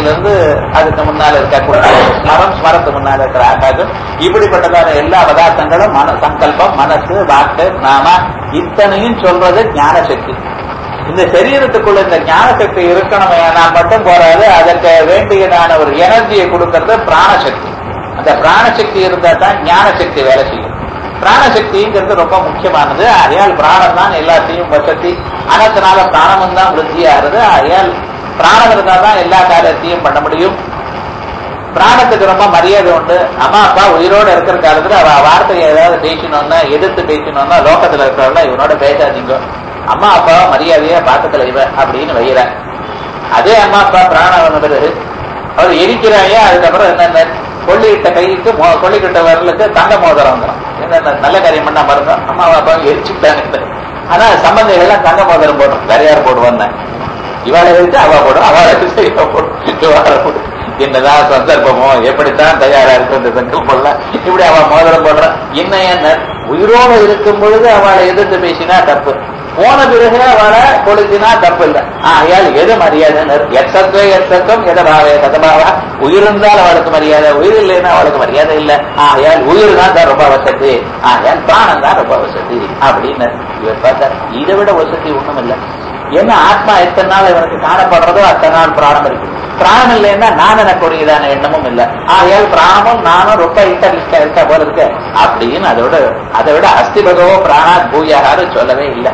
ஆகாசத்திலிருந்து அதுக்கு முன்னால இருக்க ஸ்மரம், ஸ்மரத்துக்கு முன்னால இருக்கிற ஆகாசம், இப்படிப்பட்டதான எல்லா பதார்த்தங்களும் சங்கல்பம், மனசு, வாக்கு, நாம இத்தனையும் சொல்றது ஞான சக்தி. இந்த சரீரத்துக்குள்ள இந்த ஞான சக்தி இருக்கணும் நான் மட்டும் போறாது, அதற்கு வேண்டியதான ஒரு எனர்ஜியை கொடுக்கறது பிராணசக்தி. அந்த பிராணசக்தி இருந்தா தான் ஞான சக்தி வேலை செய்யும். பிராணசக்திங்கிறது ரொம்ப முக்கியமானது. ஆகையால் பிராணம் தான் எல்லாத்தையும் வசதி. அதனால பிராணமும் தான் விருத்தியாகிறது. ஆகையால் பிராணம் இருந்தா தான் எல்லா காரியத்தையும் பண்ண முடியும். பிராணத்துக்கு ரொம்ப மரியாதை உண்டு. அம்மா அப்பா உயிரோட இருக்கிற காலத்துல அவ வார்த்தையை ஏதாவது பேசணும்னா, எதிர்த்து பேசணும்னா லோகத்துல இருக்கிறவங்க இவனோட பேசாதீங்க, அம்மா அப்பாவை மரியாதையா பார்த்துக்கல இவ அப்படின்னு வைகிற. அதே அம்மா அப்பா பிராணம் வந்த பிறகு அவர் எரிக்கிறாங்க. அதுக்கப்புறம் என்னென்ன கொள்ளிக்கிட்ட கைக்கு கொள்ளிக்கிட்ட வரலுக்கு தங்க மோதிரம் வந்துடும். என்னென்ன நல்ல காரியம் பண்ணா பாருங்க, அம்மா அப்பாவை எரிச்சுட்டாங்க. ஆனா சம்பந்திகள்லாம் தங்க மோதிரம் போடுறோம். வேற யார் போடுவான்னு இவாளை வச்சு அவ போடும், அவளை வச்சு இவ போடும், இவாளை போடும். என்னதான் சந்தர்ப்பமோ, எப்படித்தான் தயாரா இருக்கு இந்த சங்கல்பம்லாம். இப்படி அவ மோதிரம் போடுற. இன்னும் உயிரோடு இருக்கும் பொழுது அவளை எதிர்த்து பேசினா தப்பு, போன பிறகு அவளை கொளுத்தினா தப்பு இல்லை. ஆகையால் எது மரியாதை? எத்தத்துவ எத்தத்துவம் எதபாவே கதபாவா. உயிர் இருந்தால் அவளுக்கு மரியாதை, உயிர் இல்லைன்னா அவளுக்கு மரியாதை இல்லை. ஆகையால் உயிர் தான் ரொம்ப வசதி, ஆகையால் பிராணம் தான் ரொம்ப வசதி அப்படின்னு இவர் பார்த்தார். இதை விட வசதி ஒண்ணும் இல்லை. ஏன்னா ஆத்மா எத்தனை நாள் இவனுக்கு காணப்படுறதோ அத்தனை நாள் பிராணம் இருக்கு. பிராணம் இல்லைன்னா நான் எனக்குரியதான எண்ணமும் இல்லை. ஆகையால் பிராணமும் நானும் ரொம்ப இன்டர்லிஸ்டா இருக்கா போல இருக்கு அப்படின்னு அதை விட அஸ்திபகவோ பிராணாத் பூயாரு சொல்லவே இல்லை.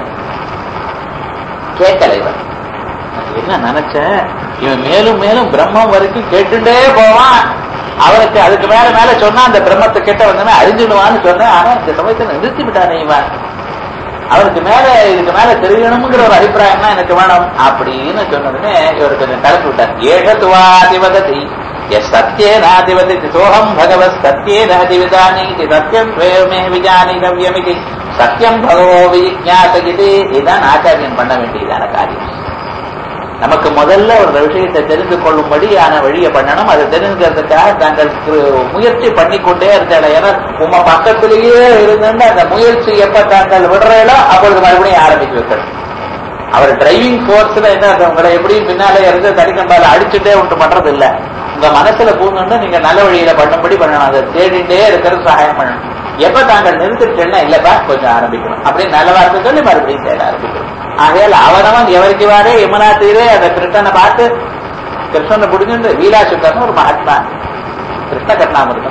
கேட்கல இவன். என்ன நினைச்ச, இவன் மேலும் மேலும் பிரம்மம் வரைக்கும் கேட்டுட்டே போவான். அவனுக்கு அதுக்கு மேல மேல சொன்னா அந்த பிரம்மத்தை கிட்ட வந்தோன்னா அறிஞ்சிடுவான்னு சொன்னேன். ஆனா இந்த சமயத்தை நிறுத்தி விட்டானே இவன். அவருக்கு மேல இதுக்கு மேல தெரியணுங்கிற ஒரு அபிப்பிராயம் தான் எனக்கு வேணும் அப்படின்னு சொன்னதுமே இவர் கொஞ்சம் கலந்து விட்டார். ஏகத்துவாதிவததி சத்தியேனாதிவதி சோகம் பகவத் சத்தியேனாதிவிதானி சத்தியம் ஸ்வயமே விஜானிகவ்யமிதி சத்தியம் பகவோ விஜாசகிதி. இதுதான் ஆச்சாரியன் பண்ண வேண்டியதான காரியம். நமக்கு முதல்ல ஒரு விஷயத்தை தெரிந்து கொள்ளும்படியான வழியை பண்ணணும். அதை தெரிஞ்சுக்கிறதுக்காக தாங்கள் முயற்சி பண்ணிக்கொண்டே இருந்தாங்க. ஏன்னா உங்க பக்கத்திலேயே இருந்துட்டு அந்த முயற்சி எப்ப தாங்கள் விடுறீங்களோ அப்பொழுது மறுபடியும் ஆரம்பிச்சு வைக்கணும். அவர் டிரைவிங் போர்ஸ்ல என்ன உங்களை எப்படியும் பின்னாலே இருந்து தடிக்கண்டால அடிச்சுட்டே ஒன்று பண்றது இல்லை. உங்க மனசுல பூந்துட்டு நீங்க நல்ல வழியில பண்ணும்படி பண்ணணும். அதை தேடிட்டே இருக்கிறது சகாயம் பண்ணணும். எப்ப தாங்கள் நிறுத்திட்டேன்னா இல்லப்பா கொஞ்சம் ஆரம்பிக்கணும் அப்படின்னு நல்ல வார்த்தை சொல்லி மறுபடியும் தேட ஆரம்பிக்கணும். ஆகையால் அவனவன் எவருக்கு வாரே யமுனா தீரே அந்த கிருஷ்ணனை பார்த்து கிருஷ்ணனை புடிஞ்சு வீலாசுக்கர்னு ஒரு மகாத்மா கிருஷ்ண கர்ணாமிருதம்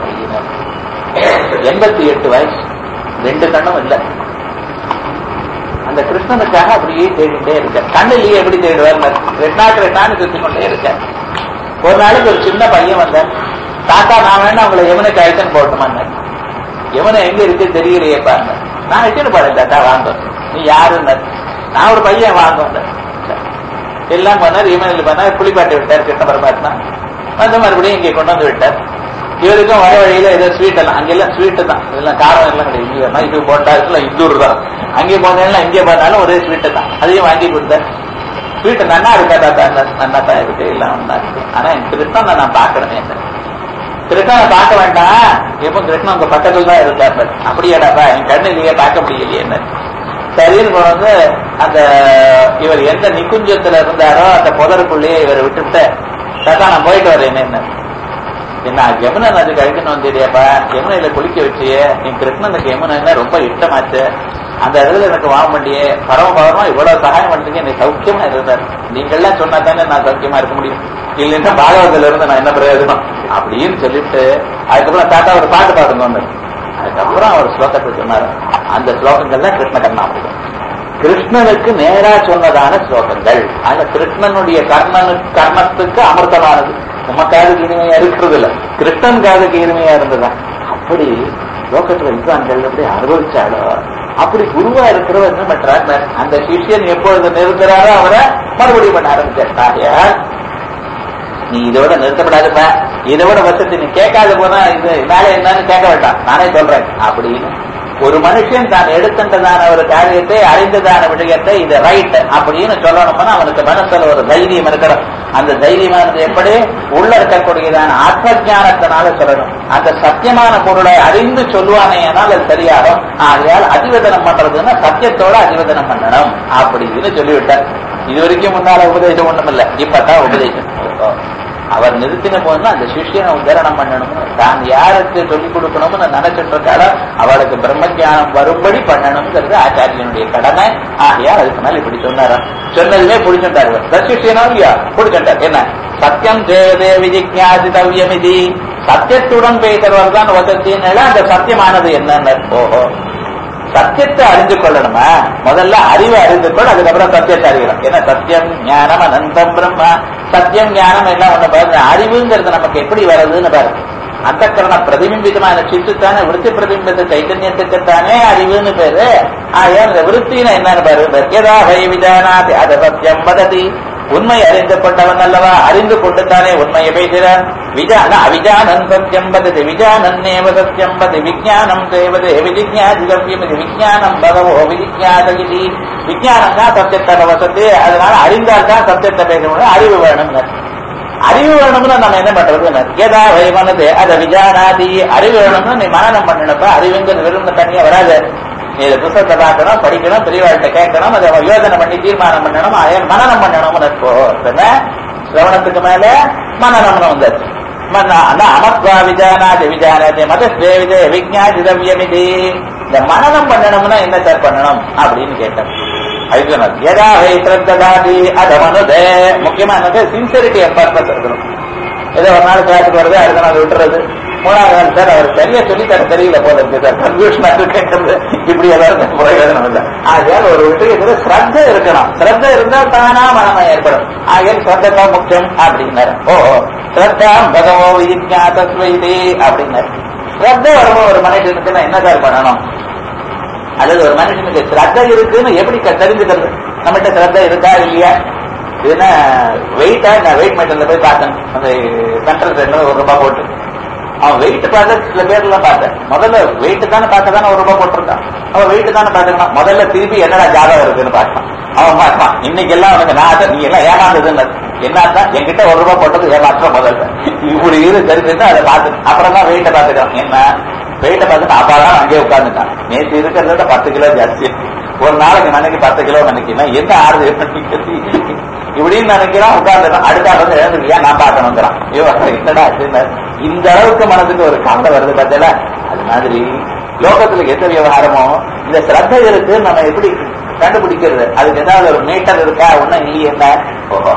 88 வயசு, 2 கண்ணும் இல்லை. அந்த கிருஷ்ணனுக்காக அப்படியே தேடிட்டே இருக்க. கண்ணிலேயே எப்படி தேடுவார்? கிருஷ்ணா கிருஷ்ணான்னு சுத்தி கொண்டே இருக்க. ஒரு நாளைக்கு ஒரு சின்ன பையன் வந்தார். தாத்தா நான் வேணா உங்களை யமுனைக்கு அழைச்சுன்னு போட்டுமாங்க. யமுனை எங்க இருக்கு தெரியலையே பாருங்க. நான் வச்சுன்னு பாருங்க தாத்தா வாங்க. நீ யாருன்னு? நான் ஒரு பையன் வாங்க. எல்லாம் பண்ணார். யமுனையில் பண்ணார். குளிப்பாட்டி விட்டார் கிருஷ்ண பரமாத்மா. வந்து மறுபடியும் இங்கே கொண்டு வந்து விட்டார். இவருக்கும் வர வழியில ஏதோ ஸ்வீட் எல்லாம் அங்கெல்லாம் ஸ்வீட்டு தான், இதெல்லாம் காரம் எல்லாம் கிடையாது. இது போட்டா இந்தூர் தான். அங்கே போனாலும் இங்கே போனாலும் ஒரே ஸ்வீட்டு தான். அதையும் வாங்கி கொடுத்தார். ஸ்வீட்டு நன்னா இருக்கா தாத்தா? நன்னா தான் இருக்கு, எல்லாம் ஒன்னா இருக்கு. ஆனா என் கிருஷ்ணனை நான் பார்க்கணுமே. கிருஷ்ணனை பார்க்க வேண்டாம், எப்போ கிருஷ்ணன் உங்க பக்கத்துல தான் இருந்தார். அப்படியாடாப்பா என் கண்ணிலேயே பார்க்க முடியலையே என்ன. சரின்னு போனது அந்த இவர் எந்த நிக்குஞ்சத்துல இருந்தாரோ அந்த புதருக்குள்ளேயே இவரை விட்டுவிட்டு தாத்தா நான் போயிட்டு வரேன். என்ன யமுனை நதிக்கு அழைக்கணும் வந்தியாப்பா, யமுனையில குளிக்க வச்சியே. என் கிருஷ்ணனுக்கு யமுனை ரொம்ப இஷ்டமாச்சு. அந்த இடத்துல எனக்கு வாங்க முடியே பரமபரமா இவ்வளவு சகாயம் பண்றீங்க, எனக்கு சௌக்கியமா இருந்தார். நீங்கள்லாம் சொன்னா தானே நான் சௌக்கியமா இருக்க முடியும். இல்லைன்னா பாகவதத்துல இருந்து நான் என்ன பிரயோஜனம் அப்படின்னு சொல்லிட்டு அதுக்கப்புறம் தாத்தா ஒரு பாட்டு பாடுங்க. அதுக்கப்புறம் அவர் ஸ்லோகத்தை சொன்னார். அந்த ஸ்லோகங்கள்லாம் கிருஷ்ண கர்ணாமிருதம். கிருஷ்ணனுக்கு நேரா சொன்னதான ஸ்லோகங்கள். அந்த கிருஷ்ணனுடைய கர்ணத்துக்கு அமிர்தமானது. நம்ம காதுக்கு இனிமையா இருக்கிறது இல்ல, கிருஷ்ணன் காதுக்கு இனிமையா இருந்ததுதான். அப்படி லோகத்துல வித்வான்கள் எப்படி அனுபவிச்சாலோ அப்படி குருவா இருக்கிறவர் என்ன பண்றார்? அந்த சிஷ்யன் எப்பொழுது நிறுத்துறாரோ அவரை மறுபடியும் பண்ண ஆரம்பிச்சார். நீ இதோட நிறுத்தப்படாதுப்பா, இதோட வசதி நீ கேட்காத போனா இது மேலே என்னன்னு கேட்க வேண்டாம், நானே சொல்றேன் அப்படின்னு. ஒரு மனுஷன் தான் எடுத்துட்டதான ஒரு காரியத்தை அறிந்ததான விஷயத்தை இது ரைட் அப்படின்னு சொல்லணும்னா அவனுக்கு மனசுல ஒரு தைரியம் இருக்கணும். அந்த தைரியமானது எப்படி உள்ள இருக்கக்கூடியதான ஆத்ம ஞானத்தினால சொல்லணும். அந்த சத்தியமான பொருளை அறிந்து சொல்லுவானே ஆனால் அது சரியாகும். ஆகையால் அதிவதனம் பண்றதுன்னா சத்தியத்தோட அதிவதனம் பண்ணணும் அப்படின்னு சொல்லிவிட்டார். இது வரைக்கும் முன்னால உபதேசம் ஒண்ணும் இல்லை, இப்பதான் உபதேசம். அவர் நிறுத்தின போதுதான் அந்த சிஷ்யனை உத்தரணம் பண்ணணும். தான் யாருக்கு சொல்லிக் கொடுக்கணும்னு நினைச்சிட்டு இருக்காளோ அவளுக்கு பிரம்மஜானம் வரும்படி பண்ணணும்ங்கிறது ஆச்சாரியனுடைய கடமை. ஆகையால் அதுக்கு மேல இப்படி சொன்னாரா, சொன்னதுமே பிடிச்சுட்டாரு. சிஷ்யனோ இல்லையா பிடிச்சுட்டார். என்ன சத்தியம் தேவதே விஜிக்ஞாசிதவ்யம் இது, சத்தியத்துடன் பேசுறவர் தான் வசத்தின்னு. அந்த சத்தியமானது என்னன்னு, ஓஹோ சத்தியத்தை அறிந்து கொள்ளணுமா, முதல்ல அறிவை அறிந்து கொள், அதுக்கப்புறம் சத்தியத்தை அறிகிறோம். ஏன்னா சத்தியம் ஞானம் அனந்தம் பிரம்மா, சத்தியம் ஞானம் எல்லாம் ஒண்ணு பாருங்க. அறிவுங்கிறது நமக்கு எப்படி வருதுன்னு பாருங்க. அந்த கரண பிரதிபிம்பிதமான சித்துத்தானே விருத்தி பிரதிபிம்பித்த சைத்தன்யத்துக்குத்தானே அறிவுன்னு பேரு. ஆயா இந்த விருத்தின என்னன்னு பாரு, எதாக விஜானாதி அத சத்தியம் வததி, உண்மை அறிந்து கொண்டவன் அல்லவா, அறிந்து கொண்டுத்தானே உண்மையை பேசுகிறான். அவிஜானன் சத்தியம் வததி விஜானன்னேவ சத்தியம் வதி விஜானம் தேவதே விஜிக்ஞாதிகவ்யம் இது விஜானம் பகவோ விஜிக்ஞாதகிதி. விஜானம் தான் சத்தியத்தை வசதி, அதனால அறிந்தால் தான் சத்தியத்தை பேச முடியும். அறிவு வேணும்னு, அறிவு வேணும்னு நம்ம என்ன பண்றது, ஏதா வைமனது அதை விஜானாதி, அறிவு வேணும்னு நீ மனனம் பண்ணணுப்பா. அறிவுங்கிறது வெறும் தனியா வராது. நீ இதை புத்தகத்தை பார்க்கணும், படிக்கணும், பெரியவாழ்கிட்ட கேட்கணும், அதை யோசனை பண்ணி தீர்மானம் பண்ணணும், மனனம் பண்ணணும்னு இருக்கோ. சிரவணத்துக்கு மேல மனநம்னு வந்தாச்சு. அமத்வா விஜானாதி விஜானாதி மதஸ்வே விஜய விஜ்ஞாதிதவ்யமிதி. இந்த மனனம் பண்ணணும்னா என்ன சார் பண்ணணும் அப்படின்னு கேட்டேன். அதுக்கு எதா வை ஸ்ரத்ததாதி அதமனுதே, முக்கியமா என்னது சின்சியரிட்டி பர்பஸ் இருக்கணும். ஏதோ ஒரு நாள் கிளாஸுக்கு வருது, அடுத்த நாள் விட்டுறது. மூணாவது நாள் சார் அவர் சரியா சொல்லி தர தெரியல போல இருக்கு சார், கன்ஃபியூஷனா இருக்கு, இப்படி ஏதாவது பிரயோஜனம் இல்லை. ஆகையால் ஒரு விஷயத்துல ஸ்ரத்த இருக்கணும். ஸ்ரத்த இருந்தால் தானா மனமம் ஏற்படும். ஆகையால் ஸ்ரத்தா முக்கியம் அப்படின்னாரு. ஓஹோ ஸ்ரத்தா பகவோ விஜிக்ஞாதஸ்வைதி அப்படின்னாரு. ஸ்ரத்த வரணும் ஒரு மனுஷனுக்கு என்ன சார் பண்ணணும், அல்லது ஒரு மனுஷனுக்கு ஸ்ரத்த இருக்குன்னு எப்படி தெரிஞ்சுக்கிறது, நம்மகிட்ட ஸ்ரத்த இருக்கா இல்லையா. இதுன்னா வெயிட்டா, நான் வெயிட் மெட்டர்ல போய் பார்த்தேன், அந்த சென்ட்ரல் ரேட்ல ₹1 போட்டு அவன் வெயிட் பார்த்த சில பேர்லாம் பார்த்தேன். முதல்ல வெயிட் தானே பார்க்கதானே ₹1 போட்டிருக்கான். அவன் வெயிட் தானே பார்த்துக்கலாம். முதல்ல திருப்பி என்னடா ஜாதகம் இருக்குன்னு பார்க்கலாம். அவன் பார்க்கலாம். இன்னைக்கு எல்லாம் அவனுக்கு நான் நீ எல்லாம் ஏமாந்ததுன்னு என்னத்தான் என்கிட்ட ₹1 போட்டது ஏமாற்றம். முதல்ல இப்படி தெரிஞ்சுட்டு அதை பார்த்து அப்புறம் தான் வெயிட்டை பார்த்துக்கலாம். என்ன வெயிட்டை பார்த்துட்டு அப்பாதான் அங்கேயே உட்காந்துட்டான். நேற்று இருக்கிறத 10 கிலோ ஜாஸ்தி, ஒரு நாளைக்கு நினைக்கு 10 கிலோ நினைக்கிறேன். எந்த ஆறுது இப்படின்னு நினைக்கிறான், உட்காந்துட்டான். அடுத்த வந்து எழுந்துருக்கியா நான் பார்க்கணுங்கிறான். என்னடா இந்த அளவுக்கு மனதுக்கு ஒரு கவலை வருது பார்த்தல. அது மாதிரி லோகத்துல எந்த விவகாரமோ இந்த ஸ்ரத்த இருக்கு, நம்ம எப்படி கண்டுபிடிக்கிறது, அதுக்கு ஏதாவது ஒரு மீட்டர் இருக்கா, ஒன்னும் இல்லையே. என்ன ஓஹோ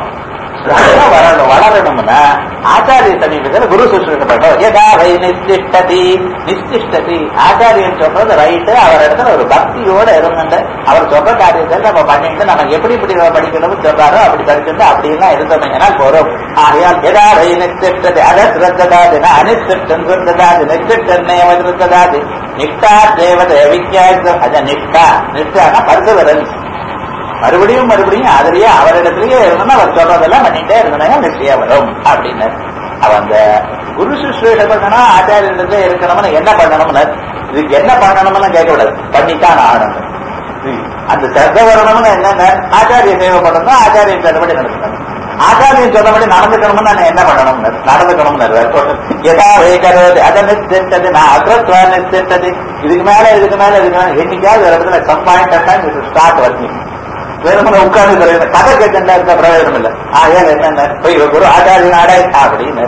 வளரணும்னா ஆச்சாரிய சமீபத்தில் குரு சுஷ்ரூஷப்பட்டோம். ஏதாவது நிஷ்டிஷ்டதி நிஷ்டிஷ்டதி, ஆச்சாரியன் சொல்றது ரைட்டு, அவர் இடத்துல ஒரு பக்தியோட இருந்துட்டு அவர் சொல்ற காரியத்தை நம்ம பண்ணிட்டு நம்ம எப்படி இப்படி படிக்கணும்னு சொல்றாரோ அப்படி படிச்சுட்டு அப்படின்னா இருந்தோம்னா போறோம். ஆகையால் ஏதாவது நிஷ்டிஷ்டதி அனிஷ்டதாது அனிஷ்டதாது நிஷ்டிஷ்டதாது நிஷ்டா தேவதை வித்தியாசம். அத நிஷ்டா நிஷ்டான பர்சவரன்ஸ், மறுபடியும் மறுபடியும் அதுலயே அவரிடத்திலேயே இருந்தோம்னா அவர் சொல்றதெல்லாம் பண்ணிட்டே இருந்தோம்னா நிச்சயம் வரும் அப்படின்னு. அவன் அந்த குரு சுஷ்ரூஷ பண்ணணும், ஆச்சாரியத்துல இருக்கணும்னு என்ன பண்ணணும்னு, இதுக்கு என்ன பண்ணணும்னு கேட்கக்கூடாது, பண்ணித்தான் ஆகணும். அந்த சிரத்த வரணும்னு என்னென்ன ஆச்சாரிய சேவை பண்ணணும், ஆச்சாரியன் சொன்னபடி நடக்கணும். ஆச்சாரியன் சொன்னபடி நடந்துக்கணும்னு நான் என்ன பண்ணணும், நடந்துக்கணும். எதா வைக்கிறது அதை நிச்சயித்தது, நான் அக்ரத்வா நிச்சயித்தது. இதுக்கு மேல இதுக்கு மேல என்னைக்காவது ஒரு இடத்துல சம் பாயிண்ட் ஸ்டார்ட் வரணும். வேணும்னு உட்கார்ந்து கதை கேட்டா இருக்க பிரயோஜனம் இல்லை. ஆகையால் என்னென்ன போய் குரு ஆச்சாரியன் ஆடை அப்படின்னு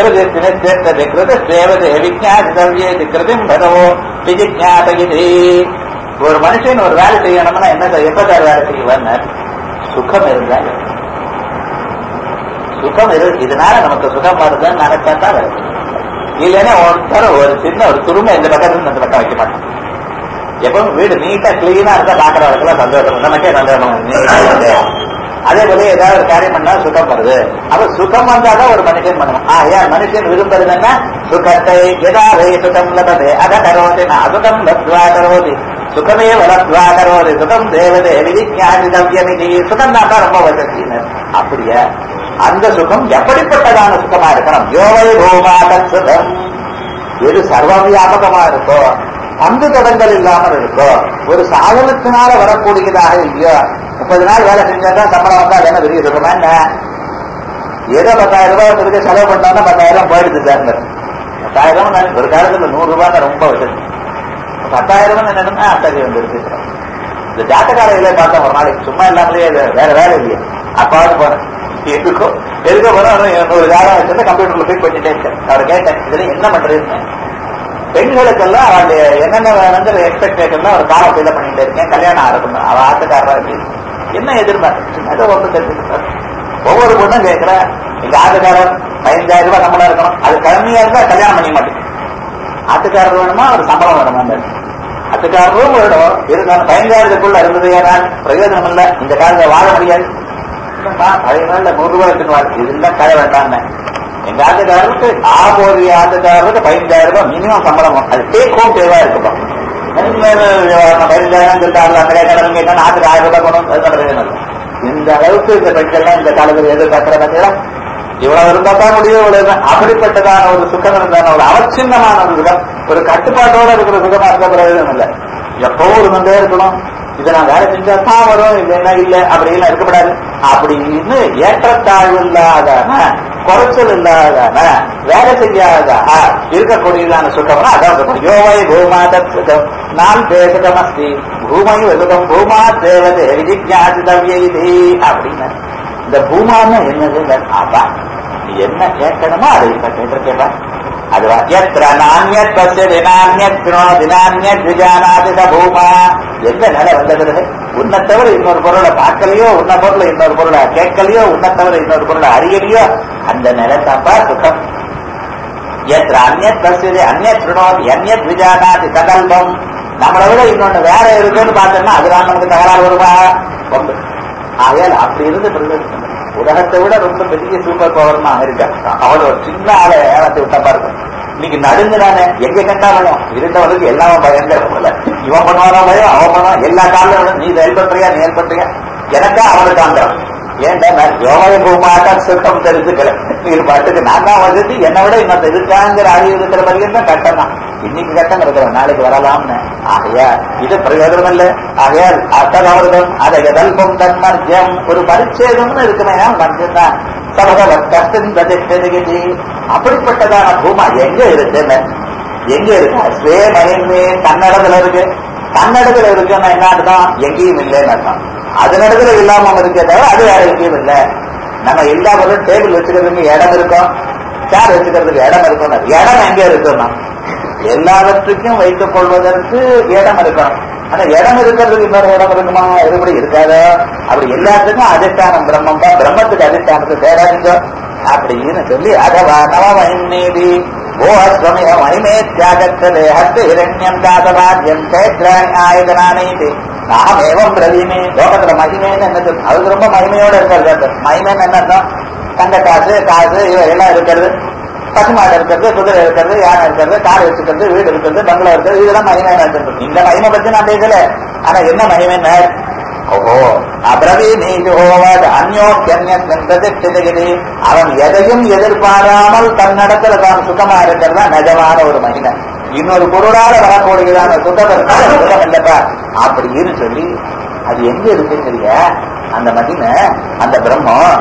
ஒரு மனுஷன் ஒரு வேலை செய்யணும்னா என்ன எப்ப சார் வேலை செய்வார், சுகம் இருந்தால் சுகம் இதனால நமக்கு சுகம் வருதுன்னு நினைச்சா தான் வேலை இல்லைன்னா ஒரு சின்ன ஒரு துருமை இந்த பக்கத்துல இந்த பக்கம் வைக்க மாட்டோம். எப்பவும் வீடு நீட்டா கிளீனா இருந்தா பாக்குறவர்களுக்கு சந்தோஷம், நமக்கே சந்தோஷம். அதே போல ஏதாவது ஒரு காரியம் பண்ணா சுகம் வருது. அப்ப சுகம் வந்தாதான் ஒரு மனுஷன் பண்ணணும். ஏன் மனுஷன் விரும்புறதுன்னா சுகத்தை எதாவது சுகம் லபதே அத கரோதி அசுகம் லத்வா கரோதி சுகமே வளத்வா கரோதி சுகம் தேவதே விதிஞாதிதவ்யமிதி. சுகம் தான் ரொம்ப வசதின்னு. அப்படியா அந்த சுகம் எப்படிப்பட்டதான சுகமா இருக்கணும், யோவை ரோமாதன் சுகம் எது சர்வவியாபகமா இருக்கோ, அந்த தொடங்கள் இல்லாமல் இருக்கோ, ஒரு சாதனத்தினால வரக்கூடியதாக இல்லையோ. 30 நாள் வேலை செஞ்சாதான் சம்பளம் வந்தா என்ன பெரிய சுகமா என்ன, ஏதோ 10,000 ரூபாய் இருக்கு செலவு பண்ணோம்னா 10,000 போயிடுது சார். 10,000 ஒரு காலத்துல 100 ரூபாய் ரொம்ப வசதி. 10,000 என்னன்னா அத்தகைய வந்து இருக்கு. இந்த ஜாத்தகாலையிலே பார்த்தோம் ஒரு நாளைக்கு சும்மா இல்லாமலே வேற வேலை இல்லையா, அப்பாவது போனேன் எதுக்கும் எதுக்க போறோம் ஒரு ஜாதகம் வச்சிருந்தா கம்ப்யூட்டர்ல போய் பண்ணிட்டே இருக்கேன். அவர் கேட்டேன் இதுல என்ன பண்றதுன்னு. பெண்களுக்கெல்லாம் அவருடைய என்னென்ன வேணுங்கிற எக்ஸ்பெக்டேஷன் ஒரு காலம் ஃபீல் பண்ணிட்டு இருக்கேன். கல்யாணம் ஆரம்பம் அவ ஆத்துக்காரா இருக்கு என்ன எதிர்பார்த்து ஏதோ ஒன்று தெரிஞ்சுக்கிட்டார். ஒவ்வொரு பொண்ணும் கேட்கிற எங்க ஆத்துக்காரர் 15,000 ரூபாய் சம்பளம் இருக்கணும், அது கம்மியா இருந்தா கல்யாணம் பண்ணி மாட்டேன். ஆத்துக்காரர் வேணுமா ஒரு சம்பளம் வேணுமா? ஆத்துக்காரரும் வேணும் இருந்தாலும் 15,000க்குள்ள இருந்தது ஏனால் பிரயோஜனம் இல்லை. இந்த காலத்துல வாழ முடியாது. பழைய நாள்ல 100 ரூபாய் இருக்குன்னு இதெல்லாம் கதை வேண்டாம். எங்க ஆத்துக்காரருக்கு ஆபோதிய ஆத்துக்காரருக்கு 15,000 ரூபாய் மினிமம் சம்பளம். அது டேக் ஹோம் தேவா இருக்குப்பா. 15,000 சொல்லிட்டாங்க அந்த கடன் கேட்டா நாட்டுக்கு 1000 ரூபாய் கொண்டு. இந்த அளவுக்கு இந்த பெண்கள்லாம் இந்த காலத்தில் எதிர்பார்க்கிற பார்த்தீங்களா? இவ்வளவு இருந்தாதான் முடியும். இவ்வளவு அப்படிப்பட்டதான ஒரு சுகம் இருந்தான ஒரு அவச்சின்னமான ஒரு சுகம், ஒரு கட்டுப்பாட்டோட இருக்கிற சுகமா இருக்க பிரயோஜனம் இல்லை. எப்போ இருந்தே இருக்கணும். இதை நான் வேலை செஞ்சா தான் வரும், இல்லைன்னா இல்லை அப்படின்லாம் இருக்கப்படாது. அப்படின்னு ஏற்றத்தாழ்வு இல்லாதான குறைச்சல் இல்லாதான வேலை செய்யாதான இருக்கக்கூடியதான சுகம்னா அதான் சுகம். யோவை பூமாதத் சுகம் நான் பேசுதமஸ்தி பூமை சுகம் பூமா தேவதே விஜிஜாசிதவ்யைதே அப்படின்னு. இந்த பூமான்னு என்னது? ஆப்பா நீ என்ன கேட்கணுமோ அதை இப்ப கேட்டிருக்கேப்பா. அதுவா எத்திர நானியத் பசியது நானியத் பினோதி நானியத் விஜானாதி பூமா. எந்த நிலை வந்தது? உன்னை தவிர இன்னொரு பொருளை பார்க்கலையோ, உன்ன பொருளை இன்னொரு பொருளை கேட்கலையோ, உன்னை தவிர இன்னொரு பொருளை அறியலையோ அந்த நிலை தாப்பா சுகம். எத்திர அந்நியத் பசியது அந்நியத் பினோதி அந்நியத் விஜானாதி சகல்பம். நம்மளை விட இன்னொன்னு வேற இருக்குன்னு பார்த்தோம்னா அதுதான் நமக்கு தகராறு வருமா? ரொம்ப ஆகையால் அப்படி இருந்து உலகத்தை விட ரொம்ப பெரிய சூப்பர் பவர்மா அமெரிக்கா. அவள் ஒரு சின்ன ஆளை ஏலத்தை விட்டா பாருங்க. இன்னைக்கு நடுங்குறானே எங்க கண்டா பயம் இருந்தவனுக்கு எல்லாமே பயங்கர. இவன் பண்ணுவானோ பயம், அவன் பண்ணுவான். எல்லா காலம் நீ செயல்படுறியா நீ செயல்படுறியா எனக்கா அவனுக்கு ஆந்திரம். ஏன்டா நான் யோகை பூமாட்டா சுகம் தெரிஞ்சுக்கல. நீங்க பாட்டுக்கு நான் தான் வந்துட்டு என்னை விட இன்னொரு இருக்காங்கிற அறிவு இருக்கிற வரைக்கும் தான் கட்டம் தான். இன்னைக்கு கட்டம் இருக்கிற நாளைக்கு வரலாம்னு. ஆகையா இது பிரயோஜனம் இல்லை. ஆகையால் அத்தகவர்தம் அதை எதல்பம் தன்மர்ஜம் ஒரு பரிச்சேதம்னு இருக்குமே மனுஷன் தான் சபத கஷ்டம் பிரதிஷ்டி. அப்படிப்பட்டதான பூமா எங்க இருக்குன்னு எங்க இருக்கா? ஸ்வே மகிமே தன்னடத்துல இருக்கு. தன்னடத்துல இருக்குன்னா என்னதான் எங்கேயும் இல்லைன்னு அர்த்தம். அதனிடத்துல இல்லாம இருக்கே தவிர அது வேற எங்கேயும் இல்லை. நம்ம எல்லா பொருளும் டேபிள் வச்சுக்கிறதுக்கு இடம் இருக்கும், சேர் வச்சுக்கிறதுக்கு இடம் இருக்கும். இடம் எங்க இருக்குன்னா எல்லாவற்றுக்கும் வைத்துக் கொள்வதற்கு இடம் இருக்கணும். ஆனா இடம் இருக்கிறதுக்கு இன்னொரு இடம் இருக்குமா? எப்படி இருக்காதோ அப்படி எல்லாத்துக்கும் அதிஷ்டானம் பிரம்மம் தான். பிரம்மத்துக்கு அதிஷ்டானத்துக்கு தேடாதீங்க அப்படின்னு சொல்லி அதவா நவமஹிநீதி கோஹஸ்வமிய மகிமே தியாகத்ததே ஹஸ்த ஹிரண்யம் தாசவாத்யம் சேத்ராணி ஆயுதனானீதி நாமேவம் பிரவீமே. லோகத்துல மகிமேன்னு என்ன சொல்லு? அது ரொம்ப மகிமையோட இருக்கிறது. மகிமேன்னு என்ன? தங்க காசு காசு இவையெல்லாம் இருக்கிறது, பசுமாடு இருக்கிறது, குதிரை இருக்கிறது, யானை இருக்கிறது, கார் வச்சுக்கிறது, வீடு இருக்கிறது, பங்களா இருக்கிறது, இதெல்லாம் மகிமை நினைச்சிருக்கு. இந்த மகிமை பத்தி நான் பேசல. ஆனா என்ன மகிமை? ஓஹோ அபிரவி நீதிஹோவாது அந்யோக்கியன்யதிகதி. அவன் எதையும் எதிர்பாராமல் தன்னிடத்துல தான் சுகமா இருக்கிறதா நிஜமான ஒரு மகிமை. இன்னொரு பொருளால வரக்கூடியதான சுகம் இல்லப்பா அப்படின்னு சொல்லி அது எங்க இருக்குன்னு தெரிய அந்த மகிமை அந்த பிரம்மம்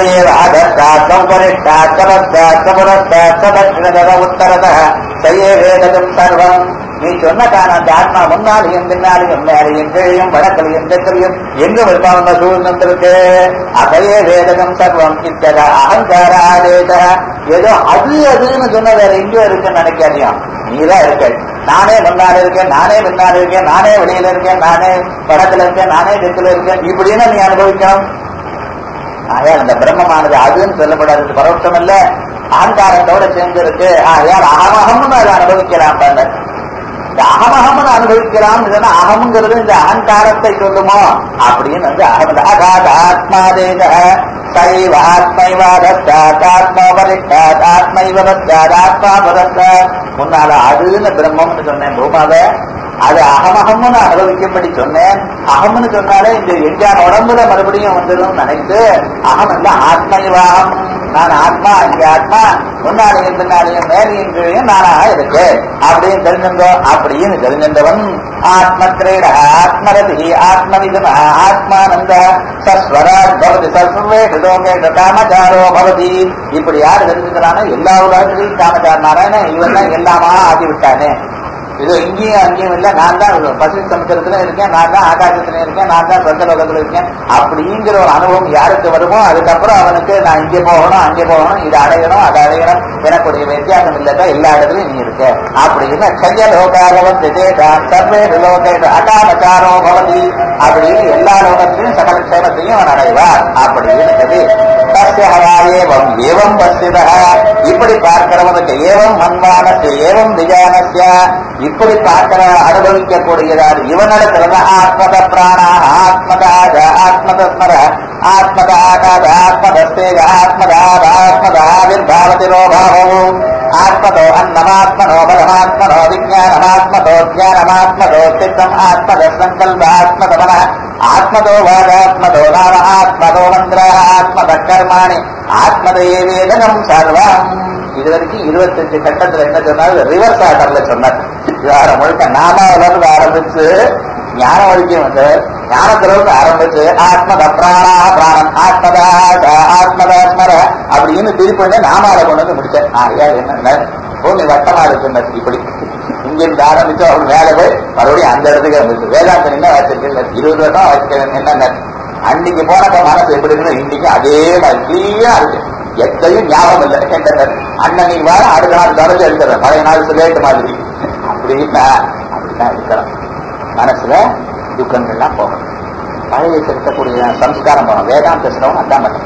உத்தரத சயே வேதகம் சர்வம். நீ சொன்னதான அந்த ஆத்மா முன்னாலையும் பின்னாலையும் மேலையும் கீழையும் வடக்கலையும் தெற்கலையும் எங்கும் இருப்பாங்க சூழ்நிலை. அதையே வேதகம் சர்வம் இத்தக அகங்கார ஆதேச. ஏதோ அது அதுன்னு சொன்ன வேற எங்கேயோ இருக்குன்னு நினைக்காதியா. நீதான் இருக்க. நானே முன்னால இருக்கேன், நானே முன்னால இருக்கேன், நானே வெளியில இருக்கேன், நானே வடக்குல இருக்கேன், நானே தெற்குல இருக்கேன், இப்படின்னு நீ அனுபவிக்கணும். ஆகையால் அந்த பிரம்மமானது அதுன்னு சொல்லப்படாது, பரோட்சம் இல்ல, அகங்காரத்தோட சேர்ந்து இருக்கு. ஆகையால் அகமகம்னு அதை அனுபவிக்கலாம். இந்த அகமகம்னு அனுபவிக்கலாம். இதுன்னா அகம்ங்கிறது இந்த அகங்காரத்தை சொல்லுமோ அப்படின்னு வந்து அகம் ஆத்மாதேக சைவ ஆத்மைவாதாத் ஆத்மோபரிஷ்டாத் ஆத்மைவபத்தாத் ஆத்மா பதத்தாத். முன்னால அதுன்னு பிரம்மம்னு சொன்னேன் பூமாவை. அது அகமகம்னு அனுபவிக்கும்படி சொன்னேன். அகம்னு சொன்னாலே இந்த எஞ்சான உடம்புல மறுபடியும் வந்துடும் நினைத்து அகம் இல்ல ஆத்மைவாகம். நான் ஆத்மா, இங்க ஆத்மா, முன்னாலையும் பின்னாலையும் மேலையும் கீழையும் நானாக இருக்கு அப்படின்னு தெரிஞ்சிருந்தோ. அப்படின்னு தெரிஞ்சின்றவன் ஆத்மக்ரீட ஆத்மரதி ஆத்மவிதம் ஆத்மானந்த சஸ்வராஜ் பவதி சர்வேஷு லோகேஷு காமச்சாரோ பவதி. இப்படி யாரு தெரிஞ்சுக்கிறானோ எல்லா உலகத்திலையும் காமச்சாரனாரான இவன் தான் எல்லாமா ஆகிவிட்டானே. இது இங்கேயும் அங்கேயும் இல்ல, நான் தான் பசிபிக் சமுத்திரத்துல இருக்கேன், நான் தான் ஆகாசத்துல இருக்கேன், நான் தான் சொர்க்கலோகத்துல இருக்கேன் அப்படிங்கிற ஒரு அனுபவம் யாருக்கு வருமோ அதுக்கப்புறம் அவனுக்கு நான் இங்கே போகணும் அங்கே போகணும், இதை அடையணும் அதை அடையணும், எனக்குடைய வித்தியாசம் இல்லட்டா எல்லா இடத்துலயும் நீ இருக்க அப்படின்னு க்ஷயலோகாரவம் சர்வேஷு லோகேஷு அகாமச்சாரோ பவதி அப்படின்னு எல்லா லோகத்திலையும் சகல க்ஷேமத்தையும் அவன் அடைவார் அப்படின்னு சொல்லி ஏவம் ஏவம் பசிதா இப்படி பார்க்கிறவனுக்கு ஏவம் மன்வானஸ்ய ஏவம் விஜானஸ்ய இப்படி பார்க்கிற அனுபவிக்கக்கூடியதார் இவனிடத்துல ஆத்மத பிராணா ஆத்மதாஜ ஆத்மத ஸ்மர ஆத்மத ஆகாத ஆத்மதஸ்தேஜ ஆத்மதாத ஆத்மதாவிர்பாவதிரோபாவம் ஆத்மதோ அன்னமாத்மனோ பரமாத்மனோ விஜானமாத்மதோ ஜானமாத்மதோ சித்தம் ஆத்மத சங்கல்ப ஆத்மதமன ஆத்மதோ வாதாத்மதோ நாம ஆத்மதோ மந்திர ஆத்மத கர்மாணி ஆத்மதையே வேதனம் சர்வம். இது வரைக்கும் 25 கட்டத்துல என்ன சொன்னாலும் ரிவர்ஸ் ஆர்டர்ல சொன்னார். விவகாரம் முழுக்க நாமாவிலிருந்து ஆரம்பிச்சு ஞானம் வரைக்கும் வந்து ஞானத்திலிருந்து ஆரம்பிச்சு ஆத்மத பிராணா பிராணம் ஆத்மதா ஆத்மதா ஸ்மர அப்படின்னு திருப்பி நாமாவை கொண்டு வந்து முடிச்சேன். ஐயா என்ன பூமி வட்டமா இருக்குன்னு இப்படி இங்கிருந்து ஆரம்பிச்சு அவங்க மேல போய் மறுபடியும் அந்த இடத்துக்கு வந்துச்சு. வேதாந்தம் என்ன வச்சிருக்கேன் 20 வருஷம் வச்சிருக்கேன். என்னென்ன அன்னைக்கு போனப்ப மனசு எப்படி இருக்குன்னு இன்னைக்கு அதே மாதிரி கிளியா இருக்கு, எத்தையும் ஞாபகம் இல்லை. அன்னைக்கு வார அடுத்த நாள் தொடர்ந்து எடுக்கிறேன் பழைய நாள் சிலேட்டு மாதிரி அப்படின்னா அப்படிதான் இருக்கிறோம். மனசுல துக்கங்கள்லாம் போகணும், பழைய செலுத்தக்கூடிய சம்ஸ்காரம் போகணும். வேதாந்த சிரவம் அதான் மட்டும்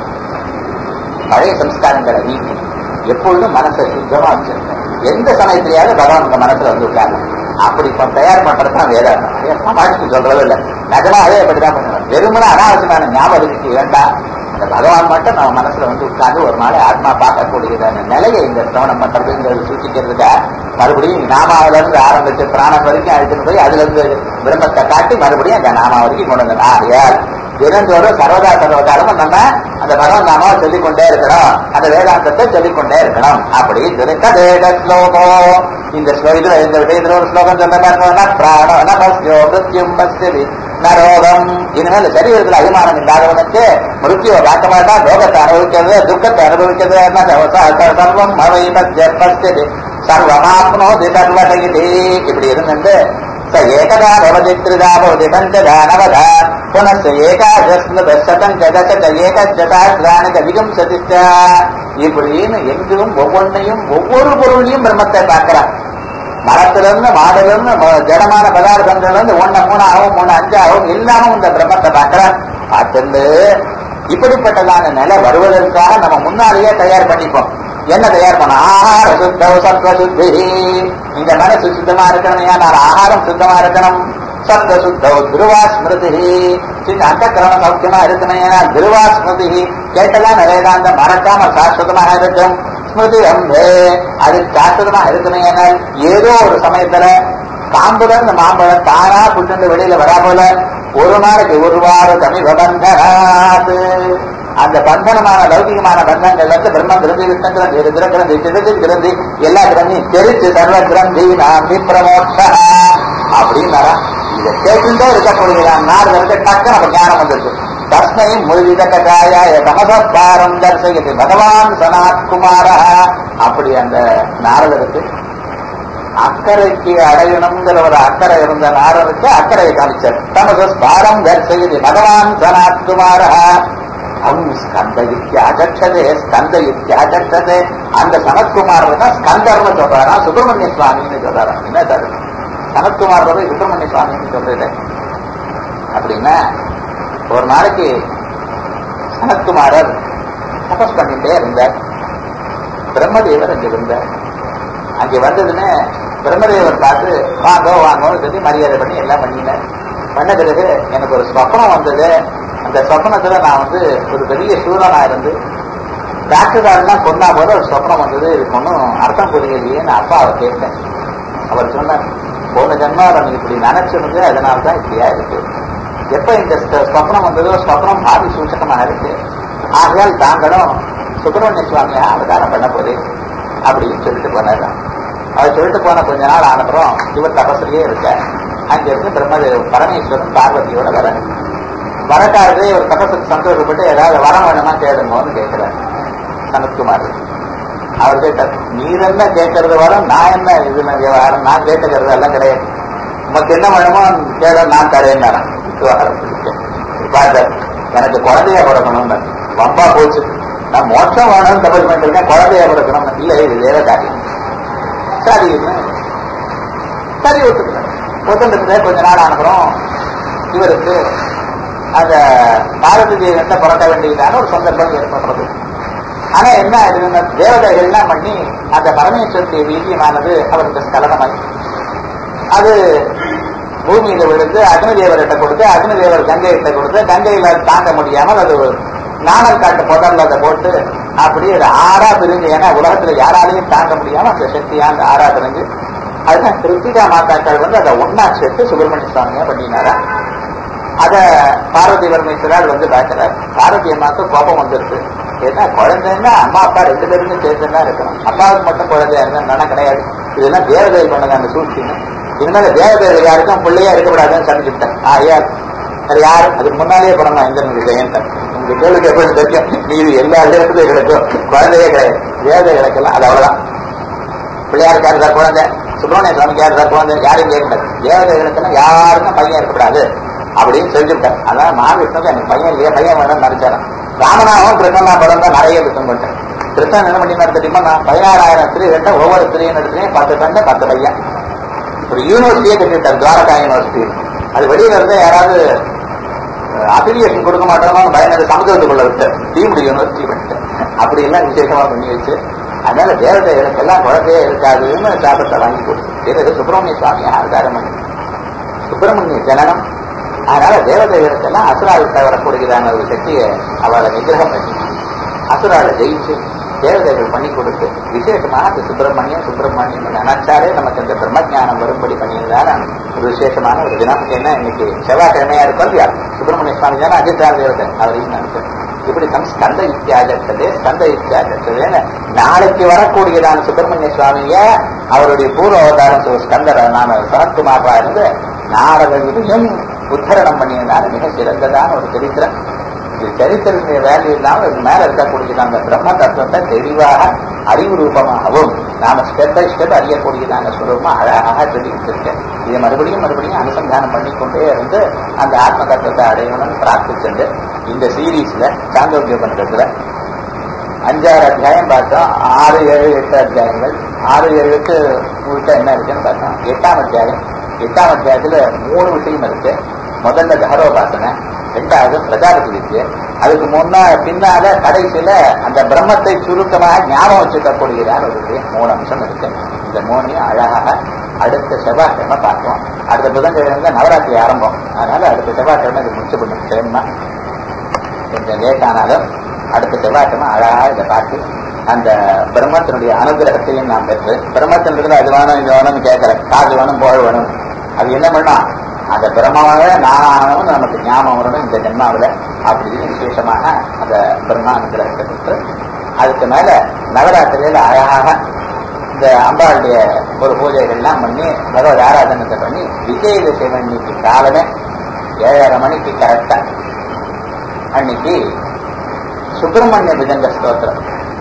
பழைய சம்ஸ்காரங்களை நீக்கி எப்பொழுதும் மனசை சுத்தமா வச்சிருக்கேன். எந்த சமயத்திலேயாவது பகவான் உங்க மனசுல வந்து உட்கார்ந்து அப்படி தயார் பண்றதுதான் வேதாந்தம். மாற்றி சொல்றது இல்லை, நிஜமாவே அப்படிதான் பண்ணுவேன். வெறுமனே அனாவசியமான ஞாபகம் வேண்டாம். அந்த பகவான் மட்டும் நம்ம மனசுல வந்து உட்கார்ந்து ஒரு நாள் ஆத்மா பார்க்கக்கூடியதான நிலையை இந்த சிரவணம் பண்றதுங்கிறது சூச்சிக்கிறதுக்கா மறுபடியும் நாமாவில இருந்து ஆரம்பிச்சு பிராணம் வரைக்கும் அழைச்சிட்டு போய் அதுல இருந்து பிரம்மத்தை காட்டி மறுபடியும் அந்த நாமா வரைக்கும் கொண்டு வந்தோம். ஆகையால் தினந்தோறும் சர்வதா சர்வகாலமும் நம்ம அந்த பகவான் நாமாவை சொல்லிக்கொண்டே இருக்கணும், அந்த வேதாந்தத்தை சொல்லிக்கொண்டே இருக்கணும் அப்படின்னு சொல்லி கதேக ஸ்லோகம். இந்த இதுல இந்த விஷயத்துல ஒரு ஸ்லோகம் சொன்னா பிராணோ நமஸ்யோ மிருத்யும் பஸ்யதி நரோகம். இனிமேல் சரீரத்தில் அபிமானம் இல்லாதவனுக்கு மிருத்யுவை பார்க்க மாட்டான், ரோகத்தை அனுபவிக்கிறது துக்கத்தை அனுபவிக்கிறது சர்வம் அவை பஸ்யதி சர்வமாப்னோதி சர்வசகிதி இப்படி இருந்துட்டு ச ஏகதா பவதி த்ரிதா பவதி பஞ்சதா நவதா புனஸ் ஏகாதசதம் ஜதசத ஏகஜதாஸ்ராணி விகம்சதிச்ச இப்படின்னு எங்கும் ஒவ்வொன்னையும் ஒவ்வொரு பொருளையும் பிரம்மத்தை பார்க்கிறான். மரத்திலிருந்து மாடிலிருந்து ஜடமான பதார்த்தங்கள்ல இருந்து 1 3 ஆகும் 3 5 ஆகும் எல்லாமும் இந்த பிரம்மத்தை பார்க்கிறான். பார்த்து இப்படிப்பட்டதான நிலை வருவதற்காக நம்ம முன்னாலேயே தயார் பண்ணிப்போம். என்ன தயார் பண்ண ஆகார சுத்தம் சத்வ சுத்தி. இந்த மனசு சுத்தமா இருக்கணும், நான் ஆகாரம் சுத்தமா இருக்கணும். சத்வ சுத்தம் துருவா ஸ்மிருதி சின்ன அந்தக்கிரம சௌக்கியமா இருக்கணும், ஏன்னா துருவா ஸ்மிருதி கேட்டதான் வேதாந்தம் மறக்காம சாஸ்வதமாக இருக்கும். ஸ்மிருதி அம்பே அது சாஸ்வதமாக இருக்கணும், ஏன்னால் ஏதோ ஒரு சமயத்துல காம்புல இந்த மாம்பழம் தானா புட்டு வெளியில வரா போல ஒரு நாளைக்கு ஒரு வாரம் தமிழ்பந்தனாது அந்த பந்தனமான லௌகிகமான பந்தங்கள் வந்து பிரம்ம கிரந்தி விஷ்ணு கிரந்தி ருத்ர கிரந்தி சிறுதி கிரந்தி எல்லா கிரந்தியும் தெரிச்சு சர்வ கிரந்தி நாம் விப்ரமோட்ச அப்படின்னா இதை கேட்டுட்டே இருக்கக்கூடியதான் நாடு வந்து டக்கு நம்ம ஞானம் வந்துருக்கு. தஸ்மை முழுவித கஜாய தமசாரம் தர்சயது பகவான் சனாத்குமார அப்படி அந்த நாரதருக்கு அக்கறைக்கு அடையணுங்கிற ஒரு அக்கறை இருந்த நாரதருக்கு அக்கறையை காமிச்சார். தமசாரம் தர்சயது பகவான் சனாத்குமார ஸ்கந்த யுத்தியாச்சதே ஸ்கந்த யுத்தியாச்சதே அந்த சனத்குமார் தான் ஸ்கந்தர்னு சொல்றாரா சுப்பிரமணிய சுவாமின்னு சொல்றாரா. என்ன தரு சனத்குமார் சுப்பிரமணிய சுவாமின்னு சொல்றது அப்படின்னா ஒரு நாளைக்கு சனத்குமாரர் தபஸ் பண்ணிட்டே இருந்தார். பிரம்மதேவர் அங்கே இருந்தார். அங்கே வந்ததுன்னு பிரம்மதேவர் பார்த்து வாங்கோ வாங்கோன்னு சொல்லி மரியாதை பண்ணி எல்லாம் பண்ணினார். பண்ண பிறகு எனக்கு ஒரு ஸ்வப்னம் வந்தது. அந்த சொப்பனத்துல நான் வந்து ஒரு பெரிய சூரனா இருந்து டாக்டர்லாம் கொண்டா போல ஒரு சொப்பனம் வந்தது. இதுக்கு ஒன்றும் அர்த்தம் புரியலையே நான் அப்பாவை கேட்டேன். அவர் சொன்னார், போன ஜன்மாவை இப்படி நினைச்சிருந்து அதனால்தான் இப்படியா இருக்கு. எப்ப இந்த சொப்னம் வந்ததோ சொப்னம் பாதி சூச்சகமாக இருக்கு. ஆகையால் தாங்களும் சுப்பிரமணிய சுவாமியா அவதாரம் பண்ண போதே அப்படின்னு சொல்லிட்டு போனார். அவர் சொல்லிட்டு போன கொஞ்ச நாள் ஆனப்புறம் இவர் தபஸ்லயே இருக்க. அங்க இருந்து பிரம்மதேவ பரமேஸ்வரன் பார்வதியோட வரக்காரதே ஒரு தபசுக்கு சந்தோஷப்பட்டு ஏதாவது வரம் வேணுமா கேளுமோன்னு கேட்கிறார் சனத்குமார். அவர் கேட்டார், நீர் என்ன கேட்கறது வரும், நான் என்ன இது விவகாரம், நான் கேட்டுக்கிறது எல்லாம் கிடையாது, உமக்கு என்ன வேணுமோ கேட நான் தரேன். பார்த்தார், எனக்கு குழந்தைய பிறக்கணும்னு வம்பா போச்சு, நான் மோட்சம் வேணும்னு தபஸ் பண்ணிருக்கேன், குழந்தைய பிறக்கணும் இல்ல, இது வேற காரியம். சரி சரி ஒத்துட்டு கொஞ்ச நாள் அனுப்புறோம். இவருக்கு அந்த பாரதி தேவத்தை பிறக்க வேண்டியதான ஒரு சந்தர்ப்பம் ஏற்படுறது. ஆனா என்ன ஆயிடுதுன்னா, தேவதைகள்லாம் பண்ணி அந்த பரமேஸ்வரனுடைய வீரியமானது அவருக்கு ஸ்கலனமாய் அது பூமியில விழுந்து அக்னிதேவர்கிட்ட கொடுத்து, அக்னிதேவர் கங்கையிட்ட கொடுத்து, கங்கையில தாங்க முடியாமல் அது நாணல் காட்டு புதர்ல அதை போட்டு அப்படியே அது ஆறா பிரிஞ்சு, ஏன்னா உலகத்துல யாராலையும் தாங்க முடியாம அந்த சக்தியான ஆறா பிரிஞ்சு, அதுதான் கிருத்திகா மாதாக்கள் வந்து அதை ஒன்னா சேர்த்து சுப்பிரமணிய சுவாமியா பண்ணினாரா. அத பார்வதி பரமேஸ்வரால் வந்து பார்க்கிறார். பார்வதி அம்மாவுக்கு கோபம் வந்துருக்கு. ஏன்னா குழந்தைன்னா அம்மா அப்பா ரெண்டு பேருமே சேர்த்துதான் இருக்கணும், அப்பாவுக்கு மட்டும் குழந்தையா இருந்தா கிடையாது. இதெல்லாம் தேவதை பண்ணது அந்த சூழ்ச்சின்னு. இனிமேல தேவதைகள் யாருக்கும் பிள்ளையா இருக்கக்கூடாதுன்னு சமைச்சுட்டேன். யார் அது யாரு, அதுக்கு முன்னாலேயே பண்ணலாம் இந்த ஜெயந்தன். உங்க கேள்விக்கு எப்படி தெரியும், நீது எல்லா இடத்துலயும் கிடைக்கும், குழந்தையே கிடையாது. தேவதைகளுக்கெல்லாம் அது அவ்வளவுதான். பிள்ளையாருக்கு யாருதா குழந்தை, சுப்பிரமணிய சுவாமிக்கு யாருதா குழந்தை, யாரையும் கேட்கக்கூடாது. தேவதைகளுக்கெல்லாம் யாருக்கும் பையன் இருக்கக்கூடாது அப்படின்னு செஞ்சுட்டேன். அதான் மகாவிஷ்ணுக்கு எனக்கு பையன் இல்லையா, பையன் வேணும்னு நினைச்சாரான். ராமனாவும் கிருஷ்ணனா படம் தான் நிறைய விஷயம் பண்ணிட்டேன். கிருஷ்ணன் என்ன பண்ணி தெரியுமா, நான் 16,000 ஸ்திரீ கிட்ட ஒவ்வொரு ஸ்திரீன்னு எடுத்துனேன், 10 பெண்ணு 10 பையன். ஒரு யூனிவர்சிட்டியே கட்டிவிட்டார், துவாரகா யூனிவர்சிட்டி. அது வெளியில இருந்து யாராவது அபிலியேஷன் கொடுக்க மாட்டோம்னு பயந்து சமுதிரத்துக்குள்ள விட்டு டீம்டு யூனிவர்சிட்டி பண்ணிட்டு அப்படி எல்லாம் விசேஷமா பண்ணி வச்சு, அதனால தேவதைகளுக்கெல்லாம் குழந்தையே இருக்காதுன்னு சாபத்தை வாங்கி கொடுத்து சுப்பிரமணிய சுவாமி ஆதாரம் பண்ணி சுப்பிரமணிய ஜனனம். அதனால தேவதைகளுக்கெல்லாம் அசுராவிட்ட வரக்கூடியதான ஒரு சக்தியை அவளை நிகிரகம் பண்ணி அசுராவை ஜெயிச்சு தேவதைகள் பண்ணி கொடுத்து விசேஷமாக அந்த சுப்பிரமணியம் நினைச்சாலே நமக்கு இந்த பிரம்மஜானம் வரும்படி பண்ணியதான ஒரு விசேஷமான ஒரு தினம். என்ன இன்னைக்கு செவ்வாய்க்கிழமையா இருக்கும் இல்லையா, சுப்பிரமணிய சுவாமி தானே அதிர்ஷ்டான தேவதை அவரையும் நினைச்சு இப்படி ஸ்கந்த யுக்தியாகத்ததேன்னு நாளைக்கு வரக்கூடியதான சுப்பிரமணிய சுவாமிய அவருடைய பூர்வ அவதாரம் ஸ்கந்தர் நாம சனத்குமாரா இருந்து நாரதையும் உத்தரணம் பண்ணியதான மிக சிறந்ததான ஒரு சரித்திரம். இது சரித்திரத்தினுடைய வேல்யூ இல்லாமல் இது மேல இருக்கக்கூடியதான அந்த பிரம்ம தத்துவத்தை தெளிவாக அறிவு ரூபமாகவும் நாம ஸ்டெப் பை ஸ்டெப் அறியக்கூடியதான சுரூபமா அழகாக தெரிவிச்சிருக்கேன். இதை மறுபடியும் அனுசந்தானம் பண்ணிக்கொண்டே இருந்து அந்த ஆத்ம தத்துவத்தை அடையணும்னு பிரார்த்திச்சுண்டு இந்த சீரீஸ்ல சாந்தோக்கிய பண்றதுல 5-6 அத்தியாயம் பார்த்தோம். 6, 7, 8 அத்தியாயங்கள். 6, 7, 8 முழுக்க என்ன இருக்குன்னு பார்த்தோம். 8ஆம் அத்தியாயம். 8ஆம் அத்தியாயத்துல 3 விஷயம் இருக்கு. முதல்ல தஹரோபாசனை, 2வது பிரஜாபதி வித்யை, அதுக்கு பின்னால கடைசியில அந்த பிரம்மத்தை சுருக்கமாக ஞாபகம் வச்சுக்கக்கூடியதான ஒரு 3 அம்சம் இருக்கு. இந்த 3ஐயும் அழகாக அடுத்த செவ்வாய்க்கிழமை பார்ப்போம். அடுத்த புதன்கிழமை நவராத்திரி ஆரம்பம், அதனால அடுத்த செவ்வாய்க்கிழமை இது முடிச்சு பண்ணும். சேமா கொஞ்சம் லேட் ஆனாலும் அடுத்த செவ்வாய்க்கிழமை அழகாக இதை பார்த்து அந்த பிரம்மத்தினுடைய அனுகிரகத்தையும் நாம் பெற்று, பிரம்மத்தினுடைய அது வேணும் இது வேணும்னு கேட்கறேன், காது வேணும் போல் வேணும், அது என்ன பண்ணா அந்த பிரம்மாவே நானும் நமக்கு ஞாபகம் வரணும் இந்த ஜென்மாவில் அப்படின்னு விசேஷமாக அந்த பிரம்மா அனுகிரகத்தை பெற்று அதுக்கு மேல நவராத்திரியில அழகாக இந்த அம்பாளுடைய ஒரு பூஜைகள்லாம் பண்ணி பகவத் ஆராதனத்தை பண்ணி விஜயதசமி அன்னைக்கு காலமே 7:30 மணிக்கு கரெக்டா அன்னைக்கு சுப்பிரமணிய புஜங்க ஸ்தோத்திரம்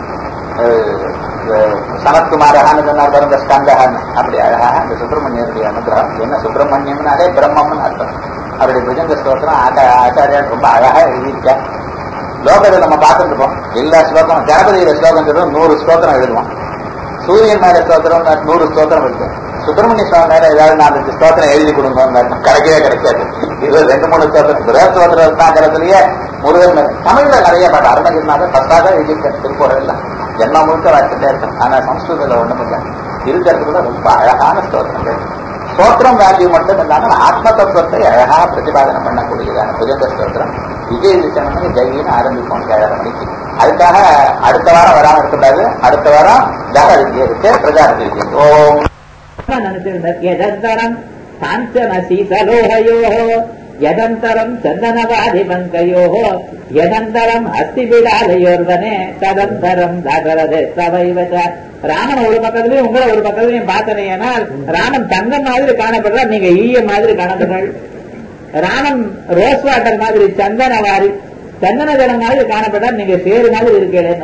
சனத்குமாரஹான்னு சொன்னார் பாருங்க, ஸ்கந்தஹான்னு. அப்படி அழகாக அந்த சுப்பிரமணியனுடைய அனுகிரகம். என்ன சுப்பிரமணியம்னாலே பிரம்மம்னு அர்த்தம். அவருடைய புஜங்க ஸ்தோத்திரம் ஆச்சாரியால் ரொம்ப அழகா எழுதியிருக்க. லோகத்தில் நம்ம பார்த்துட்டு இருப்போம் எல்லா ஸ்லோகம், கணபதியில ஸ்லோகம் சொல்றோம் 100 ஸ்தோத்திரம் எழுதுவோம். சூரியன் மேல ஸ்தோத்திரம் 100 ஸ்தோத்திரம் இருக்கு. சுப்பிரமணிய சுவாமி மேல ஏதாவது 4-5 ஸ்தோத்திரம் எழுதி கொடுங்க, கிடைக்கவே கிடைக்காது. இது 2-3 ஸ்தோத்திரம் பிரகஸ்தோத்திர ரத்னாகரத்திலேயே முருகன் மேல தமிழ்ல நிறைய பாட்டு அருணகிரிநாதர் பத்தாக எழுதியிருக்க திருப்பூர் எல்லாம் ஜென்மம் முழுக்க வாசிட்டே இருக்கும். ஆனா சம்ஸ்கிருதத்துல ஒண்ணும் இல்லை, இருக்கிறது கூட ரொம்ப அழகான ஸ்தோத்திரங்கள். ஸ்தோத்திரம் வேல்யூ மட்டும் இல்லாமல் ஆத்ம தத்துவத்தை அழகாக பிரதிபாதனம் பண்ணக்கூடியதான புஜங்க ஸ்தோத்திரம் விஜயதசமி ஜெயின்னு ஆரம்பிப்போம் 7:30 மணிக்கு. அதுக்காக அடுத்த வாரம் வராம இருக்கக்கூடாது. அடுத்த வாரம் தக வித்யை இருக்கு, பிரஜாபதி வித்யை. ஓம் யதந்தரம் காஞ்சன சீதலோகயோ யதந்தரம் சந்தனவாதிபங்கயோ யதந்தரம் அஸ்திபிடாலயோர்வனே ததந்தரம் தகரதே சவைவச. ராமன் ஒரு பக்கத்துலயும் உங்களை ஒரு பக்கத்துலயும் பார்த்தனையானால் ராமன் தங்கம் மாதிரி காணப்படுறார், நீங்க ஈய மாதிரி காணப்படுறாள். ராமன் ரோஸ் வாட்டர் மாதிரி சந்தன ஜலம் மாதிரி காணப்படுறார், நீங்க சேரு மாதிரி இருக்கேன்.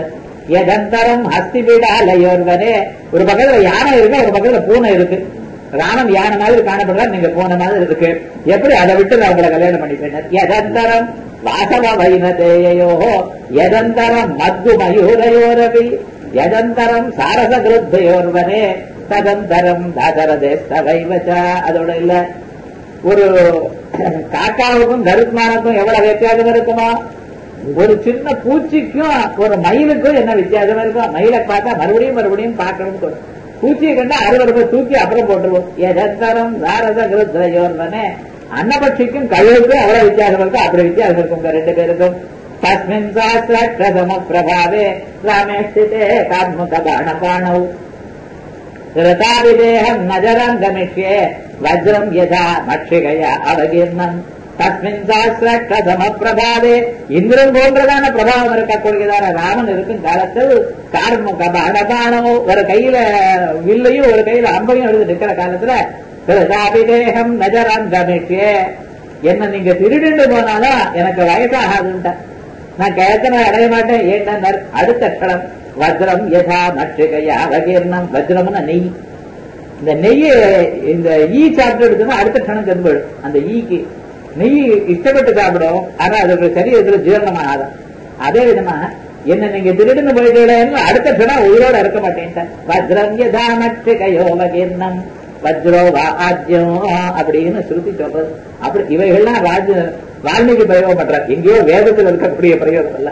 எதந்தரம் ஹஸ்தி பீடாலயோர்வரே. ஒரு பக்கத்துல யானை இருக்கு, ஒரு பக்கத்துல பூனை இருக்கு. ராமன் யானை மாதிரி காணப்படுறார், நீங்க பூனை மாதிரி இருக்கு. எப்படி அதை விட்டு நான் உங்களை கல்யாணம் பண்ணிப்பேன்? எதந்தரம் வாசவ வைனதேயோ எதந்தரம் மத்து மயூரயோரவி எதந்தரம் சாரச கிருத்தையோர்வனே ததந்தரம் தாதரதேஸ்தவைவச்சா. அதோட இல்ல, ஒரு காக்காவுக்கும் கருத்மானுக்கும் எவ்வளவு வித்தியாசம் இருக்குமா? ஒரு சின்ன பூச்சிக்கும் ஒரு மயிலுக்கும் என்ன வித்தியாசம் இருக்கும்? மயிலை பார்த்தா மறுபடியும் பார்க்கணும். பூச்சியை கண்டா 60 ரூபாய் தூக்கி அப்புறம் போட்டுருவோம். எதந்தரம் தாரத கிருத்தையோர்வனே. அன்னபட்சிக்கும் கழுவுக்கும் எவ்வளவு வித்தியாசம் இருக்கும்? அப்படி வித்தியாசம் இருக்கும் ரெண்டு பேருக்கும். தஸ்மின் சாஸ்திர பிரபாவே ராமேஷ்டிதே காத்முக பாணபாணௌ கிருதாவிதேகம் நஜரம் கமிஷ்யே வஜ்ரம் யதா மட்சிகையா அவகீர்ணம். தஸ்மின் சாஸ்திர பிரபாவே இந்திரன் போன்றதான பிரபாவம் இருக்கக்கூடியதான ராமன் இருக்கும் காலத்தில் கார்முக பாணபாணோ ஒரு கையில வில்லையும் ஒரு கையில அம்பையும் எடுத்து நிற்கிற காலத்துல கிருதாவிதேகம் நஜரம் கமிஷ்யே. என்ன நீங்க திருடிண்டு போனாலும் எனக்கு வயசாகாதுன்ட்ட, நான் கேத்தனை அடைய மாட்டேன். ஏன்னா அடுத்த க்ஷணம் வஜ்ரம் யதா மட்சிகையா அவகீர்ணம். வஜ்ரம்னா நெய். இந்த நெய் இந்த ஈ சாப்பிட்டு எடுத்தோம்னா அடுத்த க்ஷணம் திரும்பிடும். அந்த ஈக்கு நெய் இஷ்டப்பட்டு சாப்பிடும், ஆனா அதோட சரீரத்தில் ஜீரணமாகாது. அதே விதமா என்ன நீங்க திருடுன்னு போயிட்டு அடுத்த க்ஷணம் உயிரோட இருக்க மாட்டேன். வஜ்ரம் யதா மட்சிகையோ அவகீர்ணம் வஜ்ரோ வாஜ்யம் அப்படின்னு ஸ்ருதி சொல்றது. அப்படி இவைகள்லாம் வால்மீகி பிரயோகம் பண்றார். எங்கேயோ வேதத்தில் இருக்கக்கூடிய பிரயோகம் அல்ல.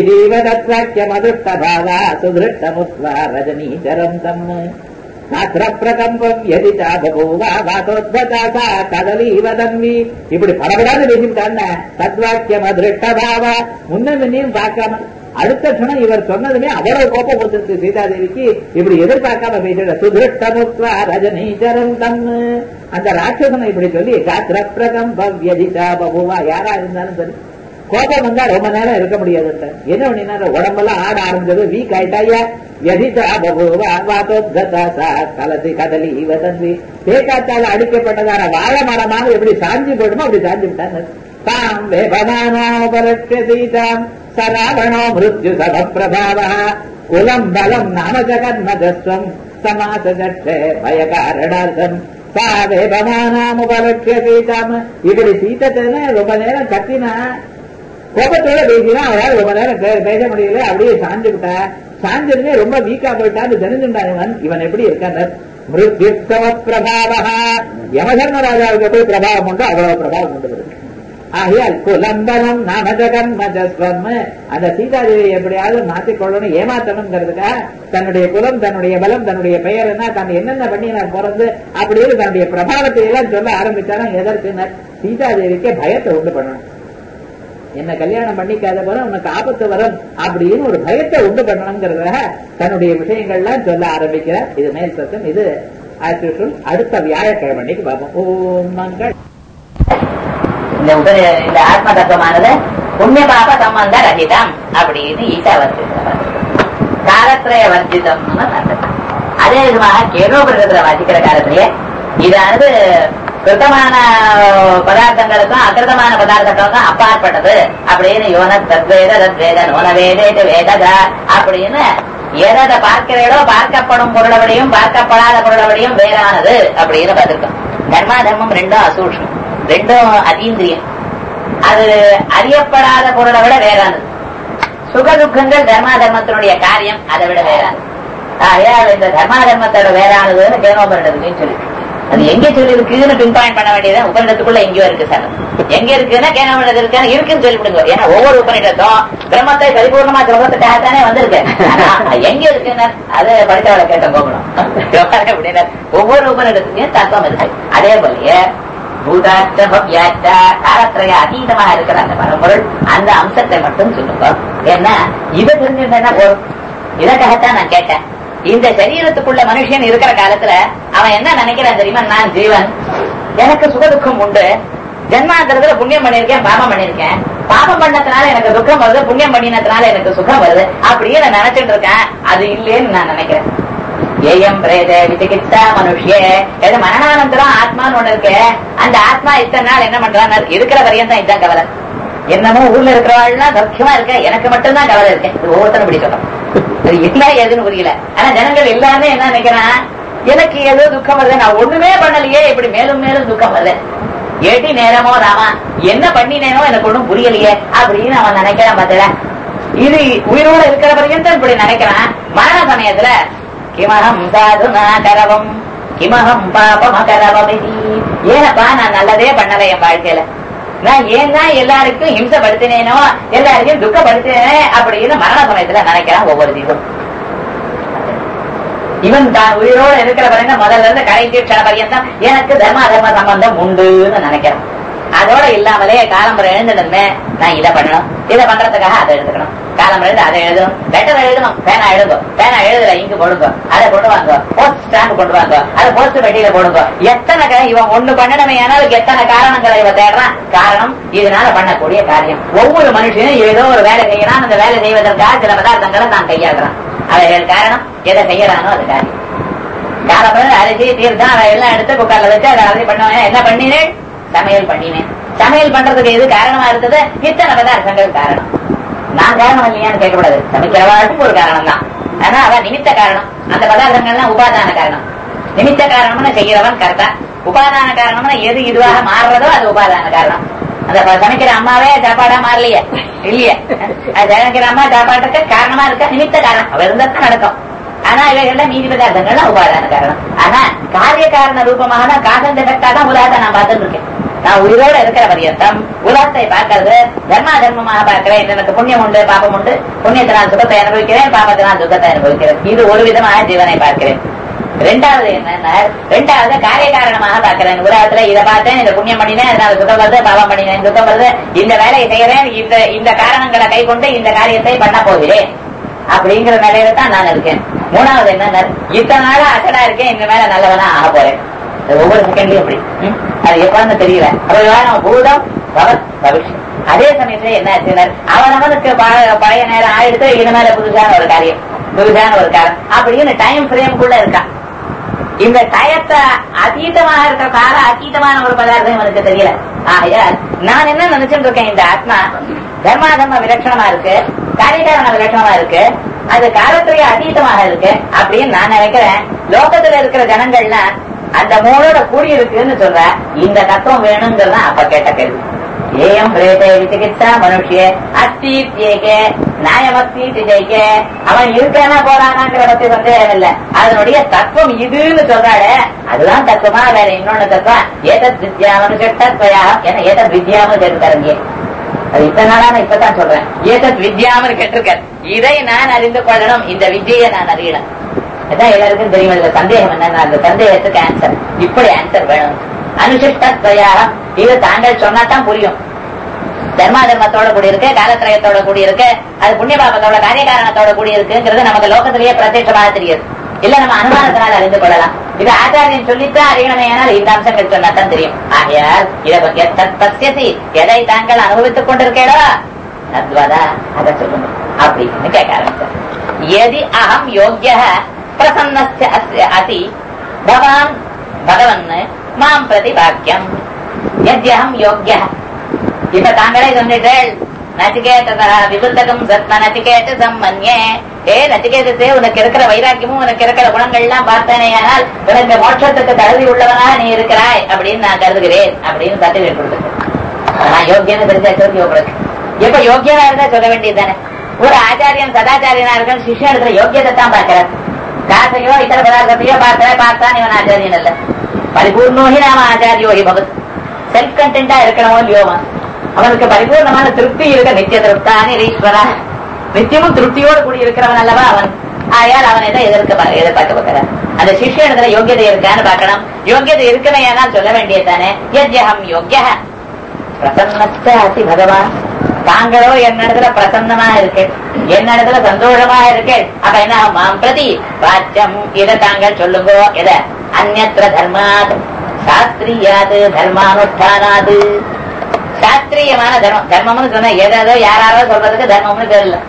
இதுவாக்கியமதுஷ்டபாவா சுதிருஷ்டமுத்வா ரஜனீச்சரம் தம் பிரகம்பம் எதிச்சா பபூவா வாதோத்வதாசா கதலீவதன்வி. இப்படி படப்படாது பேசிட்டாங்க. தத்வாக்கியம் அதிருஷ்டபாவா முன்னையும் பார்க்காம அடுத்த க்ஷணம் இவர் சொன்னதுமே அவ்வளவு கோப்பம் கொடுத்து சீதாதேவிக்கு இப்படி எதிர்பார்க்காம பேசிட. சுதிருஷ்டமுத்வா ரஜனீச்சரம் தம். அந்த ராட்சசனை இப்படி சொல்லி காத்திர பிரகம்பம் எதிச்சா பபூவா. யாரா இருந்தாலும் சரி கோபம் வந்தா ரொம்ப நேரம் இருக்க முடியாது. என்ன பண்ணினா உடம்பெல்லாம் ஆட ஆரம்பிச்சது, வீக் ஆயிட்டாயா. கலசி கதலி வதந்தி. தேக்காத்தால அடிக்கப்பட்டதான வாழை மரமாக எப்படி சாஞ்சி போயிடுமோ அப்படி சாஞ்சி விட்டாங்க. தாம் வேபமானோபரட்சீதாம் சராவணோ மிருத்யு சபப்பிரபாவ குலம் பலம் நாம ஜகன்மஜஸ்வம் சமாசே பயகாரணார்த்தம் சா வேபமானோபரட்சீதாம். இப்படி சீதத்தை ரொம்ப நேரம் கத்தினா கோபத்தோட பேசினா அவரால் ரொம்ப நேரம் பேச முடியல. அப்படியே சாஞ்சு விட்டா. சாஞ்சதுமே ரொம்ப வீக்கா போயிட்டான்னு தெரிஞ்சுட்டான். இவன் எப்படி இருக்கான்? மிருத்யுத்தம பிரபாவா. யமதர்மராஜாவுக்கு போய் பிரபாவம் உண்டு, அவ்வளவு பிரபாவம் உண்டு. ஆகையால் குலம்பனம் நாமஜகன்மஜஸ்வம். அந்த சீதாதேவி எப்படியாவது மாற்றிக்கொள்ளணும், ஏமாத்தணுங்கிறதுக்கா தன்னுடைய குலம், தன்னுடைய பலம், தன்னுடைய பெயர் என்ன, தான் என்னென்ன பண்ணி நான் பிறந்து அப்படின்னு தன்னுடைய பிரபாவத்தை எல்லாம் சொல்ல ஆரம்பிச்சாலும் எதற்கு சீதாதேவிக்கு பயத்தை உண்டு பண்ணணும். என்ன கல்யாணம் பண்ணிக்காத போல உனக்கு ஆபத்து வரும் அப்படின்னு ஒரு பயத்தை உண்டு பண்ணணுங்கிறதாக தன்னுடைய விஷயங்கள்லாம் சொல்ல ஆரம்பிக்கிறார். இது மேல் சத்தம். இது அடுத்த வியாழக்கிழமைக்கு பார்ப்போம். ஓம் மங்கள். இந்த ஆத்ம தத்துவமானது புண்ணிய பாப சம்பந்த ரஹிதம் அப்படின்னு ஈசா வர்த்தித்தம், காலத்திரய வர்த்திதம். அதே விதமாக கேனோபுரத்துல வாசிக்கிற காலத்திலேயே இதானது கிருத்தமான பதார்த்தங்களுக்கும் அகிருத்தமான பதார்த்தங்களுக்கும் அப்பாற்பட்டது அப்படின்னு யோன தத்வேத தத்வேத நோனவேதே வேததா அப்படின்னு எதை பார்க்கிறீர்களோ பார்க்கப்படும் பொருளவடையும் பார்க்கப்படாத பொருளவடையும் வேறானது அப்படின்னு பார்த்திருக்கோம். தர்மா தர்மம் ரெண்டும் அசூக்ஷ்மம், ரெண்டும் அதீந்திரியம். அது அறியப்படாத பொருளை விட வேறானது. சுக துக்கங்கள் தர்மா தர்மத்தினுடைய காரியம், அதை விட வேறானது. ஆகையால் இந்த தர்மா தர்மத்தோட வேறானதுன்னு கேனோபரிடத்துக்குன்னு சொல்லி அது எங்க சொல்லி இருக்குன்னு பின் பாயிண்ட் பண்ண வேண்டியது. உபநிடத்துக்குள்ள எங்கேயோ இருக்கு சார். எங்க இருக்குன்னா கேனோபரிடத்து இருக்குன்னு இருக்குன்னு சொல்லிவிடுங்க. ஏன்னா ஒவ்வொரு உபநிடத்தும் பிரம்மத்தை பரிபூர்ணமா சொல்றதுக்காகத்தானே வந்திருக்கு. எங்க இருக்குன்னு அது படித்தவளை கேட்ட போகணும் அப்படின்னா ஒவ்வொரு உபநிடத்துலயும் தத்துவம் இருக்கு. அதே போலயே காலத்திரைய அதீதமாக இருக்கிற அந்த பரம்பொருள் அந்த அம்சத்தை மட்டும் சொல்லுங்க. ஏன்னா இதை தெரிஞ்சிருந்தா போதும். இதற்காகத்தான் நான் கேட்டேன். இந்த சரீரத்துக்குள்ள மனுஷன் இருக்கிற காலத்துல அவன் என்ன நினைக்கிறான் தெரியுமா? நான் ஜீவன், எனக்கு சுகதுக்கம் உண்டு, ஜென்மாந்திரத்துல புண்ணியம் பண்ணிருக்கேன், பாபம் பண்ணிருக்கேன், பாபம் பண்ணதுனால எனக்கு துக்கம் வருது, புண்ணியம் பண்ணினதுனால எனக்கு சுகம் வருது அப்படின்னு நான் நினைச்சிட்டு இருக்கேன். அது இல்லேன்னு நான் நினைக்கிறேன். ஏயம் பிரேத விசிகிச்சா மனுஷே எது மரணானந்தரம் ஆத்மான்னு ஒண்ணு இருக்கு. அந்த ஆத்மா இத்தனை நாள் என்ன பண்றான்? இருக்கிற வரையும் தான் இதுதான் கவலை. என்னமோ ஊர்ல இருக்கிறவாள்லாம் சௌக்கியமா இருக்க, எனக்கு மட்டும்தான் கவலை இருக்கேன். ஒவ்வொருத்தரும் இப்படி சொல்றோம். அது என்ன ஏதுன்னு புரியல. ஆனா ஜனங்கள் எல்லாருமே என்ன நினைக்கிறான், எனக்கு ஏதோ துக்கம் வருது, நான் ஒண்ணுமே பண்ணலையே, இப்படி மேலும் மேலும் துக்கம் வருது, ஏட்டி நேரமோ ராமா என்ன பண்ணினேனோ எனக்கு ஒண்ணும் புரியலையே அப்படின்னு அவன் நினைக்கிறான். பார்த்தல, இது உயிரோட இருக்கிற வரைக்கும் இப்படி நினைக்கிறான். மரண சமயத்துல கிமகம் சாதுனா கரவம் கிமகம் பாபம் கரவம், ஏனப்பா நான் நல்லதே பண்ணல என் வாழ்க்கையில, நான் ஏன் தான் எல்லாருக்கும் ஹிம்சப்படுத்தினேனோ, எல்லாருக்கும் துக்கப்படுத்தினேன் அப்படின்னு மரண சமயத்துல நினைக்கிறான் ஒவ்வொரு தீபம். இவன் தான் உயிரோடு இருக்கிற வரைக்கும் முதல்ல இருந்து கடைசி க்ஷண பர்யந்தம் எனக்கு தர்ம அதர்ம சம்பந்தம் உண்டுன்னு நினைக்கிறேன். அதோட இல்லாமலே காலம்பரை எழுந்துடுமே, நான் இதை பண்ணணும், இதை பண்றதுக்காக அதை எடுத்துக்கணும், காலம்பரை எழுந்து அதை எழுதணும், லெட்டர் எழுதணும், பேனா எழுதுங்க, பேனா எழுதுல இங்கு போடுங்க, அதை கொண்டு வாங்க, போஸ்ட் ஸ்டாம்ப் கொண்டு வாங்க, அதை போஸ்ட் பெட்டியில போடுங்க. எத்தனை இவன் ஒண்ணு பண்ணணுமே ஆனால் எத்தனை காரணங்களை இவன் தேடுறான். காரணம் இதனால பண்ணக்கூடிய காரியம். ஒவ்வொரு மனுஷனும் ஏதோ ஒரு வேலை செய்யறான், அந்த வேலை செய்வதற்காக சில பதார்த்தங்களை தான் கையாளுறான். அவைகள் காரணம், எதை செய்யறானோ அது காரியம். காலம்பரை அரிசி தீர்த்தான் அதை எல்லாம் எடுத்து குக்கர்ல வச்சு அதை அரிசி பண்ணுவேன். என்ன பண்ணினேன்? சமையல் பண்ணினேன். சமையல் பண்றதுக்கு எது காரணமா இருந்தது? இத்தனை பதார்த்தங்கள் காரணம். நான் காரணம் இல்லையான்னு கேட்கக்கூடாது, சமைக்கிறவாழ்க்கும் ஒரு காரணம் தான். ஆனா அவன் நிமித்த காரணம். அந்த பதார்த்தங்கள்லாம் உபாதான காரணம். நிமித்த காரணம்னு செய்கிறவன் கரெக்டா, உபாதான காரணம்னா எது இதுவாக மாறுறதோ அது உபாதான காரணம். அந்த சமைக்கிற அம்மாவே சாப்பாடா மாறலையே இல்லையே, சமைக்கிற அம்மா சாப்பாட்டுக்கு காரணமா இருக்க நிமித்த காரணம் அவர் இருந்தா நடக்கும். ஆனா இவைகள்ல மீதி பதார்த்தங்கள்லாம் உபாதான காரணம். ஆனா காரிய காரண ரூபமாக தான் காசன் எஃபெக்டா தான் உலகத்தை நான் பார்த்துட்டு இருக்கேன். நான் உயிரோட இருக்கிற பரியந்தம் உலகத்தை பார்க்கறது தர்மா தர்மமாக பார்க்கிறேன். எனக்கு புண்ணியம் உண்டு பாபம் உண்டு, புண்ணியத்தினால் சுகத்தை அனுபவிக்கிறேன், பாபத்தினால் துக்கத்தை அனுபவிக்கிறேன். இது ஒரு விதமாக ஜீவனை பார்க்கிறேன். ரெண்டாவது என்னன்னா, ரெண்டாவது காரிய காரணமாக பார்க்கிறேன். உலகத்துல இதை பார்த்தேன், இந்த புண்ணியம் பண்ணினேன், அதனால சுகம் வருது, பாவம் பண்ணினேன், துக்கம் வருது, இந்த வேலையை செய்யறேன், இந்த காரணங்களை கை கொண்டு இந்த காரியத்தை பண்ண போகிறேன் அப்படிங்கிற நிலையில தான் நான் இருக்கேன். மூணாவது என்ன, இத்தனை நாளா அசடா இருக்கேன், இந்த மேல நல்லவனா ஆக போறேன். ஒவ்வொரு செகண்ட்லயும் அப்படி அது எப்பன்னு தெரியல. அவன் பூதம் பவிஷ்யம். அதே சமயத்துல என்ன ஆச்சு, அவனுக்கு பழைய நேரம் ஆயிடுத்து, இது மேல புதுசான ஒரு காரியம், புதுசான ஒரு காரணம் அப்படின்னு டைம் ஃப்ரேம்குள்ள இருக்கான். இந்த டயத்தை அதீதமாக இருக்கிற கால அதீதமான ஒரு பதார்த்தம் இவனுக்கு தெரியல. ஆகையால் நான் என்ன நினைச்சுட்டு இருக்கேன், இந்த ஆத்மா தர்மாதர்ம விலட்சணமா இருக்கு, காரியகாரண விலட்சணமா இருக்கு, அது காலத்துறைய அதீதமாக இருக்கு அப்படின்னு நான் நினைக்கிறேன். லோகத்துல இருக்கிற ஜனங்கள்னா அந்த மூணோட கூடி இருக்குன்னு சொல்ற, இந்த தத்துவம் வேணுங்கிறதா அப்ப கேட்ட கேள்வி. ஏயம் பிரேதே விசிகிச்சா மனுஷிய அஸ்தீத்யேகே நியாயமஸ்தீதிஜேகே, அவன் இருக்கானா போறானாங்கிற பத்தி சந்தேகம் இல்ல. அதனுடைய தத்துவம் இதுன்னு சொல்றாரு, அதுதான் தத்துவமா வேற இன்னொன்னு தத்துவம். ஏதத் வித்யாமனு கேட்டத்வயா, ஏன்னா ஏதத் வித்யாமனு கேட்டுக்காருங்க. அது இத்தனை நாளா நான் இப்பதான் சொல்றேன். ஏதத் வித்யாமனு கேட்டிருக்காரு. இதை நான் அறிந்து கொள்ளணும், இந்த வித்யை நான் அறியணும். அதான் எல்லாருக்கும் தெரியும். இதுல சந்தேகம் என்னன்னா, அந்த சந்தேகத்துக்கு ஆன்சர் இப்படி ஆன்சர் வேணும். அனுசிஷ்டத்வயா, இது தாங்கள் சொன்னாதான் புரியும். தர்மா தர்மத்தோட கூடி இருக்கு, காலத்திரயத்தோட கூடி இருக்கு, அது புண்ணிய பாபத்தோட காரியகாரணத்தோட கூடி இருக்குங்கிறது நமக்கு லோகத்திலேயே பிரத்யட்சமாக தெரியாது. இல்ல நம்ம அனுமானத்தினால் அறிந்து கொள்ளலாம். இது ஆச்சாரியன் சொல்லித்தான் அறியணுமே, ஆனால் இந்த அம்சங்கள் சொன்னாதான் தெரியும். ஆகையால் இதை எதை தாங்கள் அனுபவித்துக் கொண்டிருக்கேடோ தத்வதா அதை சொல்லுங்க அப்படின்னு கேட்க ஆரம்பிச்சார். எதி அகம் யோக்ய பிரசன்னஸ்ய அதி பவான் பகவன் மாம் பிரதி வாக்கியம் யத்யஹம் யோக்ய. இப்ப தாங்களே சொன்னீர்கள், நச்சிகேதா விபுத்தகம் சத்ம நச்சிகேத சம்மன்யே. நச்சிகேதே, உனக்கு இருக்கிற வைராக்கியமும் உனக்கு இருக்கிற குணங்கள் எல்லாம் பார்த்தேனே, ஆனால் உனக்கு மோட்சத்துக்கு தகுதி உள்ளவனாக நீ இருக்கிறாய் அப்படின்னு நான் கருதுகிறேன் அப்படின்னு சர்டிபிகேட் கொடுத்துருக்கேன். நான் யோக்கியன்னு தெரிஞ்சா யோகிக்கு எப்ப யோக்கியனா இருந்தா சொல்ல வேண்டியது தானே. ஒரு ஆச்சாரியன் சதாச்சாரியனா இருக்க சிஷ்ய இடத்துல யோக்கியத்தை தான் பார்க்கிறார். காசையோ இத்தர பதார்த்தத்தையோ பார்த்தான் இவன் ஆச்சாரியன் இல்ல. பரிபூர்ணோஹி நாம ஆச்சாரியோஹி பகத். செல்ஃப் கண்டென்டா இருக்கணுமோ இல்லையோமா, அவனுக்கு பரிபூர்ணமான திருப்தி இருக்க. நித்திய திருப்தானி ஈஸ்வரா, நித்தியமும் திருப்தியோடு கூடி இருக்கிறவன் அல்லவா அவன். ஆயால் அவன் எதை எதிர்பார்க்க பார்க்கிறான். அந்த சிஷ்ய இடத்துல யோகியதை இருக்கான்னு பார்க்கணும். யோகியதை இருக்கவே ஆனால் சொல்ல வேண்டியதானே. யத்யஹம் யோக்ய பிரசன்னஸ்ய அசி பகவான். தாங்களோ என்னிடத்துல பிரசன்னமா இருக்கு, என்னிடத்துல சந்தோஷமா இருக்கு. அப்ப என்ன, மாம் பிரதி வாச்சம், இதை தாங்கள் சொல்லுங்கோ. எத அந்நத்திர தர்மாத் சாஸ்திரியாது தர்மானுஷ்டானாது. சாஸ்திரியமான தர்மம், தர்மம்னு சொன்ன ஏதோ யாராரோ சொல்றதுக்கு தர்மம்னு தெரியல.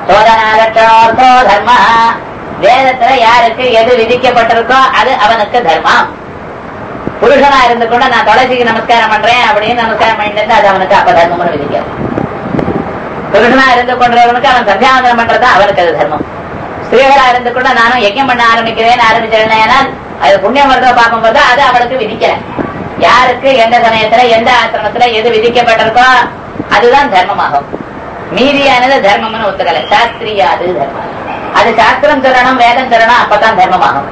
சோதனாலோ தர்ம, வேதத்துல யாருக்கு எது விதிக்கப்பட்டிருக்கோ அது அவனுக்கு தர்மம். புருஷனா இருந்து கொண்டு நான் துளசிக்கு நமஸ்காரம் பண்றேன் அப்படின்னு நமஸ்காரம் பண்ணிட்டு அது அவனுக்கு அப்ப தர்மம்னு விதிக்காது. புருஷனா இருந்து கொண்டவனுக்கு அவன் சந்தியாவந்தனம் பண்றதா அவனுக்கு அது தர்மம். ஸ்ரீகளா இருந்து கூட நானும் யஜ்யம் பண்ண ஆரம்பிக்கிறேன்னு ஆரம்பிச்சேன்னா அது புண்ணியம் வருதோ பாப்பம் வருதோ அது அவளுக்கு விதிக்கல. யாருக்கு எந்த சமயத்துல எந்த ஆசிரமத்துல எது விதிக்கப்பட்டிருக்கோ அதுதான் தர்மமாகும். மீதியானது தர்மம்னு ஒத்துக்கல. சாஸ்திரியாது தர்மம். அது சாஸ்திரம் சொல்லணும், வேதம் சொல்லணும், அப்பதான் தர்மமாகும்.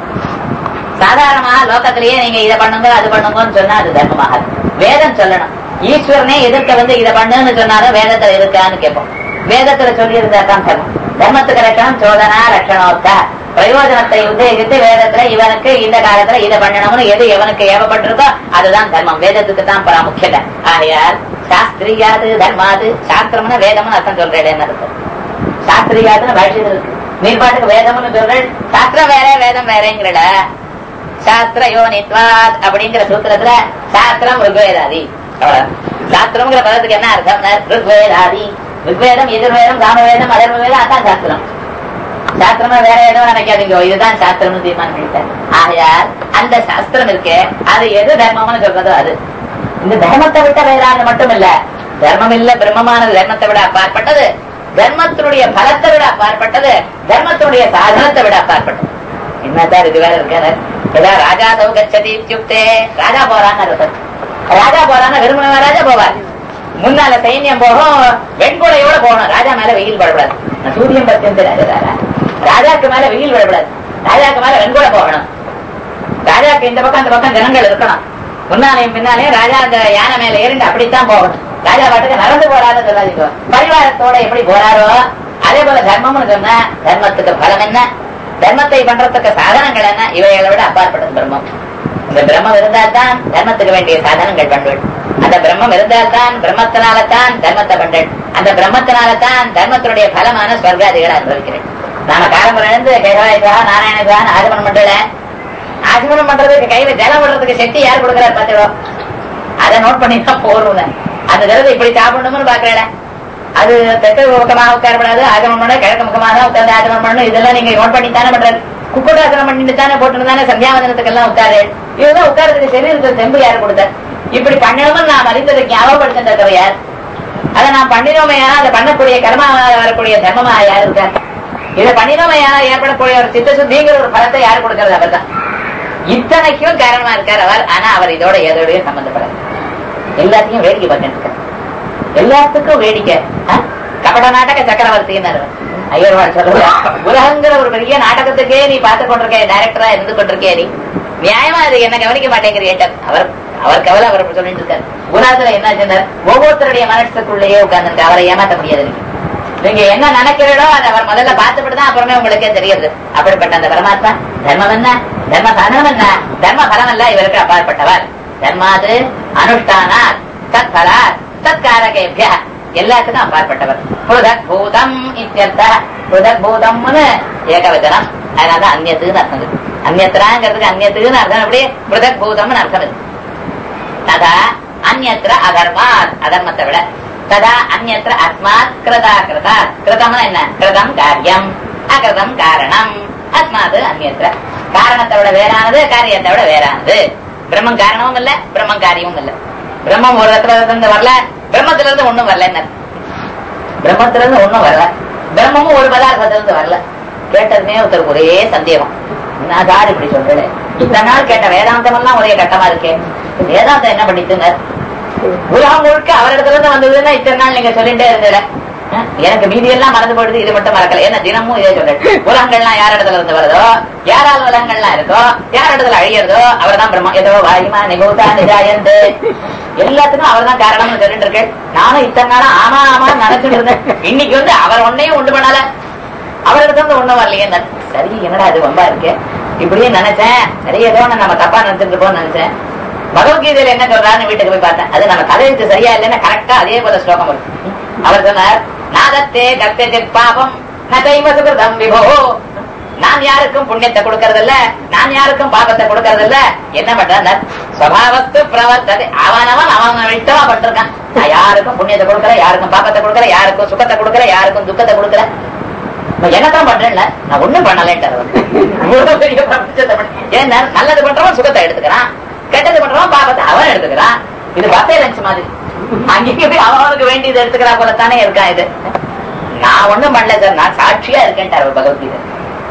சாதாரணமா லோகத்திலேயே நீங்க இதை பண்ணுங்க அது பண்ணுங்கன்னு சொன்னா அது தர்மமாகாது. வேதம் சொல்லணும். ஈஸ்வரனே எதிர்க்க இதை பண்ணுன்னு சொன்னாலும் வேதத்துல இருக்கான்னு கேட்போம். வேதத்துல சொல்லி இருந்தா தான் தர்மம். தர்மத்துக்கு ரட்சணம் சோதனா ரட்சணோத்தா. பிரயோஜனத்தை உத்தேசித்து வேதத்துல இவனுக்கு இந்த காலத்துல இதை பண்ணணும்னு எது எவனுக்கு ஏவப்பட்டிருக்கோ அதுதான் தர்மம். வேதத்துக்கு தான் முக்கியத. ஆகையால் சாஸ்திரியாது தர்மாது. சாஸ்திரம்னு வேதம்னு அர்த்தம் சொல்றேன். என்ன அர்த்தம்? சாஸ்திரியாதுன்னு பாஷ்யம் இருக்கு. நீ பாட்டுக்கு வேதம்னு சொல்றேன். சாஸ்திரம் வேற வேதம் வேறங்கிற சாஸ்திர யோனித்வாத் அப்படிங்கிற சூத்திரத்துல சாஸ்திரம் ருக்வேதாதி. சாஸ்திரம்ங்கிற பதத்துக்கு என்ன அர்த்தம்? ருக்வேதாதி. ருக்வேதம், எதிர்வேதம், சாமவேதம், அதர்மவேதம், அதான் சாஸ்திரம். சாஸ்திரமா வேற ஏதோ நினைக்காதீங்க, இதுதான் சாஸ்திரம் தீர்மானம் பண்ணிட்டேன். ஆகையால் அந்த சாஸ்திரம் இருக்கு, அது எது தர்மம்னு சொல்றதோ அது. இந்த தர்மத்தை விட்ட வேறாது மட்டும் இல்ல, தர்மம் இல்ல பிரம்மமானது தர்மத்தை விட அப்பாற்பட்டது, தர்மத்தினுடைய பலத்தை விட அப்பாற்பட்டது, தர்மத்தினுடைய சாதனத்தை விட அப்பாற்பட்டது. என்னதான் இது வேற இருக்காரு. ஏதாவது ராஜா சௌகச்சதி இத்தியுக்தே, ராஜா போறான்னு அர்த்தம். ராஜா போறான்னு விரும்பின ராஜா போவார். முன்னால சைன்யம் போகும், வெண்கொடையோட போகணும். ராஜா மேல வெயில் படப்படாது. சூரியன் பத்தியம் தெரியாது. ராஜாக்கு மேல வெயில் விடப்படாது. ராஜாக்கு மேல வெண்கொடை போகணும். ராஜாக்கு இந்த பக்கம் அந்த பக்கம் ஜனங்கள் இருக்கணும். முன்னாலையும் பின்னாலையும் ராஜா அந்த யானை மேல ஏறிண்டு அப்படித்தான் போகணும். ராஜா பாட்டுக்கு நடந்து போறாருன்னு சொல்லாதீங்க. பரிவாரத்தோட எப்படி போறாரோ அதே போல தர்மம்னு சொன்னா தர்மத்துக்கு பலம் என்ன, தர்மத்தை பண்றதுக்கு சாதனங்கள் என்ன, இவைகளை விட அப்பாற்பட்டது பிரம்மம். இந்த பிரம்மம் இருந்தால்தான் தர்மத்துக்கு வேண்டிய சாதனங்கள் பண்ணுவேன். அந்த பிரம்மம் இருந்தால்தான் பிரம்மத்தினால்தான் தர்மத்தை பண்றேன். அந்த பிரம்மத்தினால்தான் தர்மத்தினுடைய பலமான ஸ்வர்காதிகளை அனுபவிக்கிறேன். நாம காலம்பரம் இருந்து கேசவாயசா நாராயணசான் ஆகமனம் பண்றல, ஆகமனம் பண்றதுக்கு கையில ஜலம் விடுறதுக்கு சக்தி யார் கொடுக்கிறார் பார்த்துக்கோ. அதை நோட் பண்ணிதான் போறோம். அந்த ஜலத்தை இப்படி சாப்பிடணும்னு பாக்குறேன். அது தெற்கு முகமாக உட்காரப்படாது, ஆகமம் பண்ண கிழக்கு முகமாக உட்கார்ந்து ஆகமம் பண்ணணும். இதெல்லாம் நீங்க நோட் பண்ணித்தானே பண்றாரு. குக்குடாசனம் பண்ணிட்டு தானே போட்டு தானே சந்தியாவதனத்துக்கு எல்லாம் உட்காரு. இதுதான் உட்காரத்துக்கு சரீரத்துக்கு தெம்பு யாரு கொடுத்தார்? இப்படி பண்ணணும்னு நான் அறிந்ததுக்கு ஞாபகப்படுத்த யார்? அதை நான் பண்ணினோமே அதை பண்ணக்கூடிய கர்மாவாக வரக்கூடிய தர்மமாக யாரு இருக்கார்? இதை பண்ணினோமே ஏற்படக்கூடிய ஒரு சித்த சுத்திங்கிற ஒரு பலத்தை யாரு கொடுக்கறது? அவர் தான். இத்தனைக்கும் காரணமா இருக்கார் அவர். ஆனா அவர் இதோட எதோடய சம்பந்தப்படாது. எல்லாத்தையும் வேடிக்கை பார்த்துட்டு இருக்கார். எல்லாத்துக்கும் வேடிக்கை. கபட நாடக சக்கரவர்த்தின்னு ஐயர்வாள் சொல்ற, உலகங்கிற ஒரு பெரிய நாடகத்துக்கே நீ பார்த்து கொண்டிருக்க, டைரக்டரா இருந்து கொண்டிருக்கே, நீ நியாயமா அது என்ன கவனிக்க மாட்டேங்கிற அவர் கவலை அவர் சொல்லிட்டு இருக்காரு. உலகத்துல என்ன சொன்னார்? ஒவ்வொருத்தருடைய மனசுக்குள்ளேயே உட்கார்ந்து அவரை ஏமாற்ற முடியாது. நீங்க என்ன நினைக்கிறீங்களோ அதை அவர் முதல்ல பார்த்துட்டுதான் அப்புறமே உங்களுக்கே தெரியுது. அப்படிப்பட்ட அந்த பரமாத்மா தர்மம் என்ன, தர்ம சாதனம் என்ன, தர்ம பலம் அல்ல இவருக்கு அப்பாற்பட்டவர். தர்மாது அனுஷ்டானா தத் பலா தற்காரகேபிய எல்லாத்துக்கும் அப்பாற்பட்டவர். புருதக் பூதம் இத்தியர்த்த. புருதக் பூதம்னு ஏகவச்சனம், அதனால அந்நியத்துன்னு அர்த்தம் இருக்கு. அந்நியத்திராங்கிறதுக்கு அந்நியத்துக்குன்னு அர்த்தம். அப்படி புருதக் பூதம்னு அர்த்தம் இருக்கு. ததா அந்நியத்திர அதர்மாத், அதர்மத்தை விட. ததா அந்நியத்திர அஸ்மாத் கிருதா கிருதா. கிருதம்னா என்ன? கிருதம் காரியம், அகிருதம் காரணம். அஸ்மாது அந்நியத்திர. காரணத்தை விட வேறானது, காரியத்தை விட வேறானது. பிரம்மம் காரணமும் இல்ல, பிரம்மம் காரியமும் இல்ல. பிரம்மம் ஒரு இடத்துல இருந்து வரல, பிரம்மத்தில இருந்து ஒண்ணும் வரல. என்ன பிரம்மத்தில இருந்து ஒண்ணும் வரல, பிரம்மமும் ஒரு பதார்த்தத்தில இருந்து வரல. கேட்டதுமே ஒருத்தருக்கு ஒரே சந்தேகம், நான் சார் இப்படி சொல்றேன், இத்தனை நாள் கேட்ட வேதாந்தம் எல்லாம் ஒரே கட்டமா இருக்கேன், வேதாந்தம் என்ன பண்ணிட்டுங்க? உலகம் முழுக்க அவரிடத்துல இருந்து வந்ததுன்னா இத்தனை நாள் நீங்க சொல்லிட்டே இருந்தல, எனக்கு மீதி எல்லாம் மறந்து போடுது, இது மட்டும் மறக்கல. ஏன்னா தினமும் இதே சொல்றேன். உலகங்கள்லாம் யார் இடத்துல இருந்து வருதோ, யாரால் உலகங்கள்லாம் இருக்கோ, யார் இடத்துல அழியறதோ அவர் தான் பிரம்மம். ஏதோ வாயுமா நிபூதா நிஜாயந்து எல்லாத்துக்கும் அவர் தான் காரணம்னு சொல்லிட்டு இருக்கேன். நானும் இத்தனை நாளா ஆமா ஆமா நினைச்சுட்டு இருந்தேன். இன்னைக்கு அவர் ஒன்னையும் உண்டு பண்ணல, அவரிடத்துல இருந்து ஒண்ணும் வரலையே. சரி என்னடா அது ரொம்ப இருக்கு, இப்படியே நினைச்சேன். சரி ஏதோ நம்ம தப்பா நினைச்சிட்டு இருப்போம்னு நினைச்சேன். பகவத்கீதையில என்ன சொல்றாருன்னு வீட்டுக்கு போய் பார்த்தேன். அது நம்ம தலையெழுத்து சரியா இல்லைன்னா கரெக்டா அதே போல ஸ்லோகம் வரும். அவர் சொன்னார், நாதத்தே கர்த்தே பாபம் நதைவ சுகிருதம் விபோ. நான் யாருக்கும் புண்ணியத்தை கொடுக்கறது இல்ல, நான் யாருக்கும் பாபத்தை கொடுக்கறது இல்ல. என்ன பண்றான்? ஸ்வபாவத்து பிரவர்த்ததை. அவனவன் அவன் விட்டவா பட்டிருக்கான். நான் யாருக்கும் புண்ணியத்தை கொடுக்கற, யாருக்கும் பாபத்தை கொடுக்கற, யாருக்கும் சுகத்தை கொடுக்கற, யாருக்கும் துக்கத்தை கொடுக்கற. என்னதான் பண்றேன்ல, நான் ஒண்ணும் பண்ணலேன்ட்டார். பெரிய பிரபஞ்சத்தை ஏன்னா நல்லது பண்றவன் சுகத்தை எடுத்துக்கிறான், கெட்டது பண்றவன் பாபத்தை அவன் எடுத்துக்கிறான். இது பத்தே லட்ச மாதிரி அங்கேயும் அவனுக்கு வேண்டியது எடுத்துக்கிறா போலத்தானே இருக்கான். இது நான் ஒண்ணும் பண்ணல சார், நான் சாட்சியா இருக்கேன்ட்டார் பகவத்கீதை.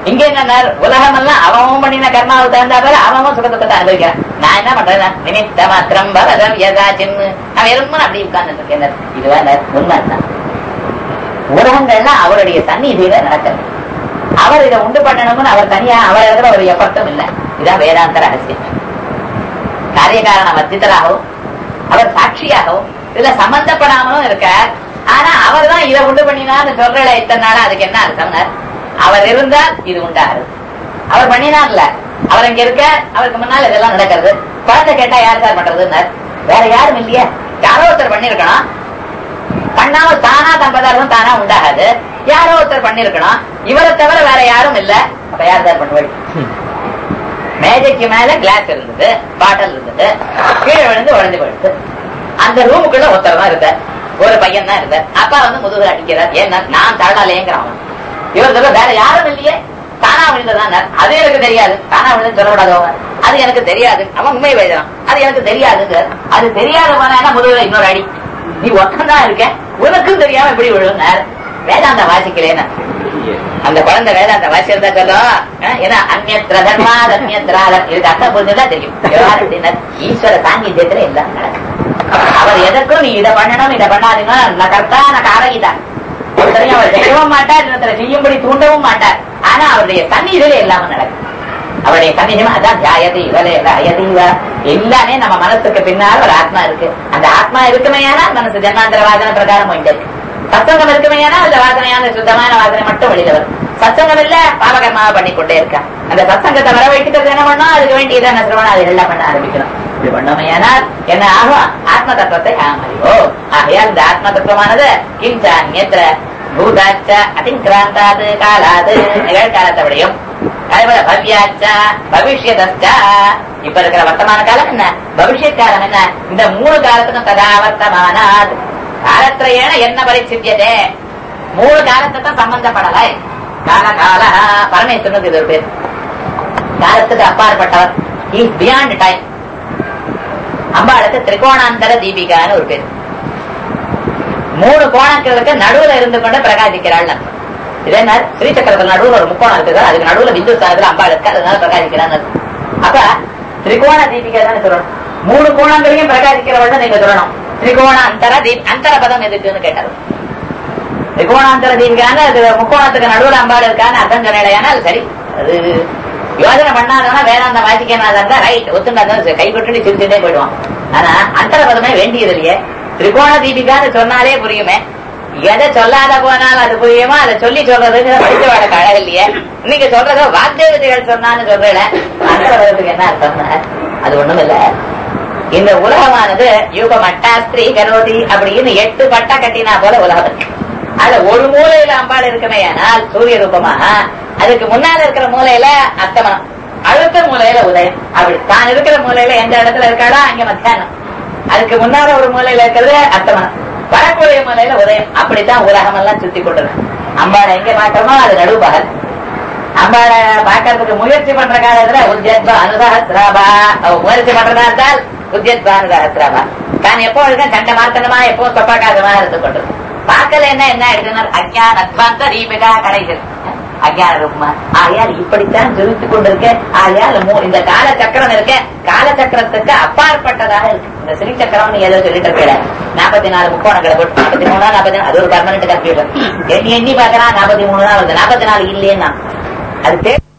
இங்க என்ன உலகம் எல்லாம் அவன் பண்ணின கர்மாவை தகுந்தா பேரு அவன் சுகத்தை அனுபவிக்கிறான். நான் என்ன பண்றேன் நிமித்த மாத்திரம் பரதம் யதாச்சின்னு நான் வெறும் அப்படி உட்கார்ந்து இருக்கேன். இதுதான் உண்மைதான். உலகங்கள்லாம் அவருடைய சந்நிதியில நடக்கிறது. அவர் இதை உண்டு பண்ணணும்னு அவர் தனியா அவர் இருக்கிற ஒரு எஃபர்ட்டும் இல்லை. இதான் வேதாந்த ரகசியம். காரியகாரண வர்த்தித்தராகவும் அவர் சாட்சியாகவும் இதுல சம்பந்தப்படாமலும் இருக்கார். ஆனா அவர் தான் இதை உண்டு பண்ணினான்னு சொல்ற இத்தனை நாளா அதுக்கு என்ன அர்த்தம்? அவர் இருந்தால் இது உண்டாரு. அவர் பண்ணினார்ல, அவர் இங்க இருக்க, அவருக்கு முன்னால் இதெல்லாம் நடக்கிறது. குழந்தை கேட்டா யார் சார் பண்றதுன்னு வேற யாரும் இல்லையா? யாரோ ஒருத்தர் பண்ணிருக்கணும். பண்ணாம தானா தம்பதாரம் தானா உண்டாகாது. யாரோ ஒருத்தர் பண்ணிருக்கணும். இவரை தவிர வேற யாரும் இல்ல. அப்ப யார் சார் பண்ணுவாள்? மேஜைக்கு மேல கிளாஸ் இருந்தது, பாட்டில் இருந்தது, கீழே விழுந்து உடஞ்சு போயிடுது. அந்த ரூமுக்குள்ள ஒருத்தர் தான் இருந்த, ஒரு பையன் தான் இருந்த. அப்பா முதுகு அடிக்கிறார். ஏன்னா நான் தரலாலேங்கிறான். இவர் சொல்ல வேற யாரும் இல்லையே, தானா விழுந்ததான். அது எனக்கு தெரியாது. தானா விழுந்து சொல்லக்கூடாதவங்க, அது எனக்கு தெரியாது. அவன் உண்மை வைக்கிறான், அது எனக்கு தெரியாதுங்க. அது தெரியாத போனா முதுகுல இன்னொரு அடி. நீ ஒத்தந்தான் இருக்க, உனக்கும் தெரியாம எப்படி விழுந்தார்? வேதாந்த வாசிக்கலேன்னு அந்த குழந்தை வேதாந்த வாசிக்கிறதா சொல்லும். ஏன்னா அந்நியத்திர தர்மா அந்நியத்திராதம் இதுக்கு அர்த்தம் புரிஞ்சுதான் தெரியும். ஈஸ்வர சாங்கியத்துல எல்லாம் நடக்கும். அவர் எதற்கும் நீ இதை பண்ணணும் இதை பண்ணாதீங்க நான் கர்த்தா நான் காரகிதான். ஒருத்தரையும் அவர் செய்யவும் மாட்டார், இன்னொருத்தரை செய்யும்படி தூண்டவும் மாட்டார். ஆனா அவருடைய சந்நிதியில எல்லாமே நடக்கும். அவருடைய சந்நிதியம் அதான் தியாயதி இவல எல்லாமே நம்ம மனசுக்கு பின்னால் ஒரு ஆத்மா இருக்கு. அந்த ஆத்மா இருக்குமையானா மனசு ஜன்மாந்திர வாசனை பிரகாரம் போயிட்டு இருக்கு. சத்சங்கம் இருக்குமையானா அந்த வாசனையான சுத்தமான வாசனை மட்டும் வெளியில வரும். சத்சங்கம் இல்ல பாவகர்மாவை பண்ணிக்கொண்டே இருக்கா. அந்த சத்சங்கத்தை வர வைக்கிறது என்ன பண்ணும்? அதுக்கு வேண்டியதான் சிரவணம் அது எல்லாம் பண்ண ஆரம்பிக்கணும். இது பண்ணமையானால் என்ன ஆகும்? ஆத்ம தத்துவத்தை ஆமறிவோ. ஆகையால் இந்த ஆத்ம தத்துவமானது கிஞ்சான்யத்திர பூதாச்ச அதிங்கிராந்தாது காலாது நிகழ்காலத்தை விடையும் அதேபோல பவ்யாச்சா பவிஷ்யதா இப்ப இருக்கிற வர்த்தமான காலம் என்ன, பவிஷ்யத் காலம் என்ன, இந்த 3 காலத்துக்கும் கதா வர்த்தமானாத் காலத்திரையேன என்ன பரிசித்தியதே 3 காலத்துக்கும் சம்பந்தப்படலை. கால கால பரமேஸ்வரனுக்கு இது ஒரு பேர். காலத்துக்கு அப்பாற்பட்டவர், இஸ் பியாண்ட் டைம். அம்பாளுக்கு திரிகோணாந்தர தீபிகான்னு ஒரு பேர். 3 கோணங்களுக்கு நடுவுல இருந்து கொண்டு பிரகாசிக்கிறாள். இதே மாதிரி ஸ்ரீசக்கரத்துல நடுவுல ஒரு முக்கோணம் இருக்குது, அதுக்கு நடுவுல பிந்து ஸ்தானத்துல அம்பாள் இருக்கு, அதனால பிரகாசிக்கிறான்னு. அப்ப திரிகோண தீபிகா தான் சொல்லணும். 3 கோணங்களையும் பிரகாசிக்கிறவள் நீங்க சொல்லணும். திரிகோண அந்தர அந்தர பதம் எதுக்குன்னு கேட்டாரு. திரிகோணாந்தர தீபிகான்னு அது முக்கோணத்துக்கு நடுவுல அம்பாள் இருக்கான்னு அர்த்தம் சொன்னா அது சரி. அது யோஜனை பண்ணாதவனா வேதாந்த வாசிக்கனாதான் ரைட் ஒத்துண்டாதான் கை கொட்டு சிரிச்சுட்டே போயிடுவான். ஆனா அந்தர பதமே வேண்டியது இல்லையே. திரிகோண தீபிகான்னு சொன்னாலே புரியுமே. எதை சொல்லாத போனாலும் அது புரியுமா? அதை சொல்லி சொல்றதுக்கு படித்து வாழக்கு அழகு இல்லையே. இன்னைக்கு சொல்றத வாக்தேவதைகள் சொன்னான்னு சொல்றேன். அந்த பதத்துக்கு என்ன அர்த்தம்? அது ஒண்ணும் இல்ல. இந்த உலகமானது யூக மட்டா ஸ்திரீ கரோதி அப்படின்னு 8 பட்டா கட்டினா போல உலகம் இருக்கு. அதுல ஒரு மூலையில அம்பாள் இருக்குமே ஆனால் சூரிய ரூபமாக, அதுக்கு முன்னால இருக்கிற மூலையில அஸ்தமனம், அடுத்த மூலையில உதயம். அப்படி தான் இருக்கிற மூலையில எந்த இடத்துல இருக்காளோ அங்க மத்தியானம், அதுக்கு முன்னால ஒரு மூலையில இருக்கிறது அஸ்தமனம், வரக்கூடிய மூலையில உதயம். அப்படித்தான் உலகம் எல்லாம் சுத்தி கொண்டிருக்கு. அம்பாளை எங்க பாக்கிறோமோ அது நடுப்பகல். அம்பாளை பாக்கிறதுக்கு முயற்சி பண்ற காலத்துல உத்யத்வா அனுசஹஸ்ராபா முயற்சி பண்றதா இருந்தால் உத்யத்வா அனுசஹஸ்ராபா. தான் எப்போ இருக்க சண்டை மாத்தனமா எப்போ சொப்பாக்காதமா இருந்து கொண்டிருக்கு. பார்க்கல என்ன ஆயிடுச்சுன்னா அஜ்ஞான அத்வாந்த தீபிகா கடைகள் அஜ்ஞான ரூபமா. ஆகையால் இப்படித்தான் ஜொலித்துக் கொண்டிருக்க. ஆகையால் இந்த கால சக்கரம் இருக்க, கால சக்கரத்துக்கு அப்பாற்பட்டதாக இருக்கு. இந்த ஸ்ரீ சக்கரம் ஏதோ சொல்லிட்டு இருக்க 44 முக்கோணங்களை போட்டு 43 44 அது ஒரு பர்மனன்ட் கம்ப்யூட்டர் எண்ணி பாக்குறான். 43 தான் வருது, 44 இல்லையா அது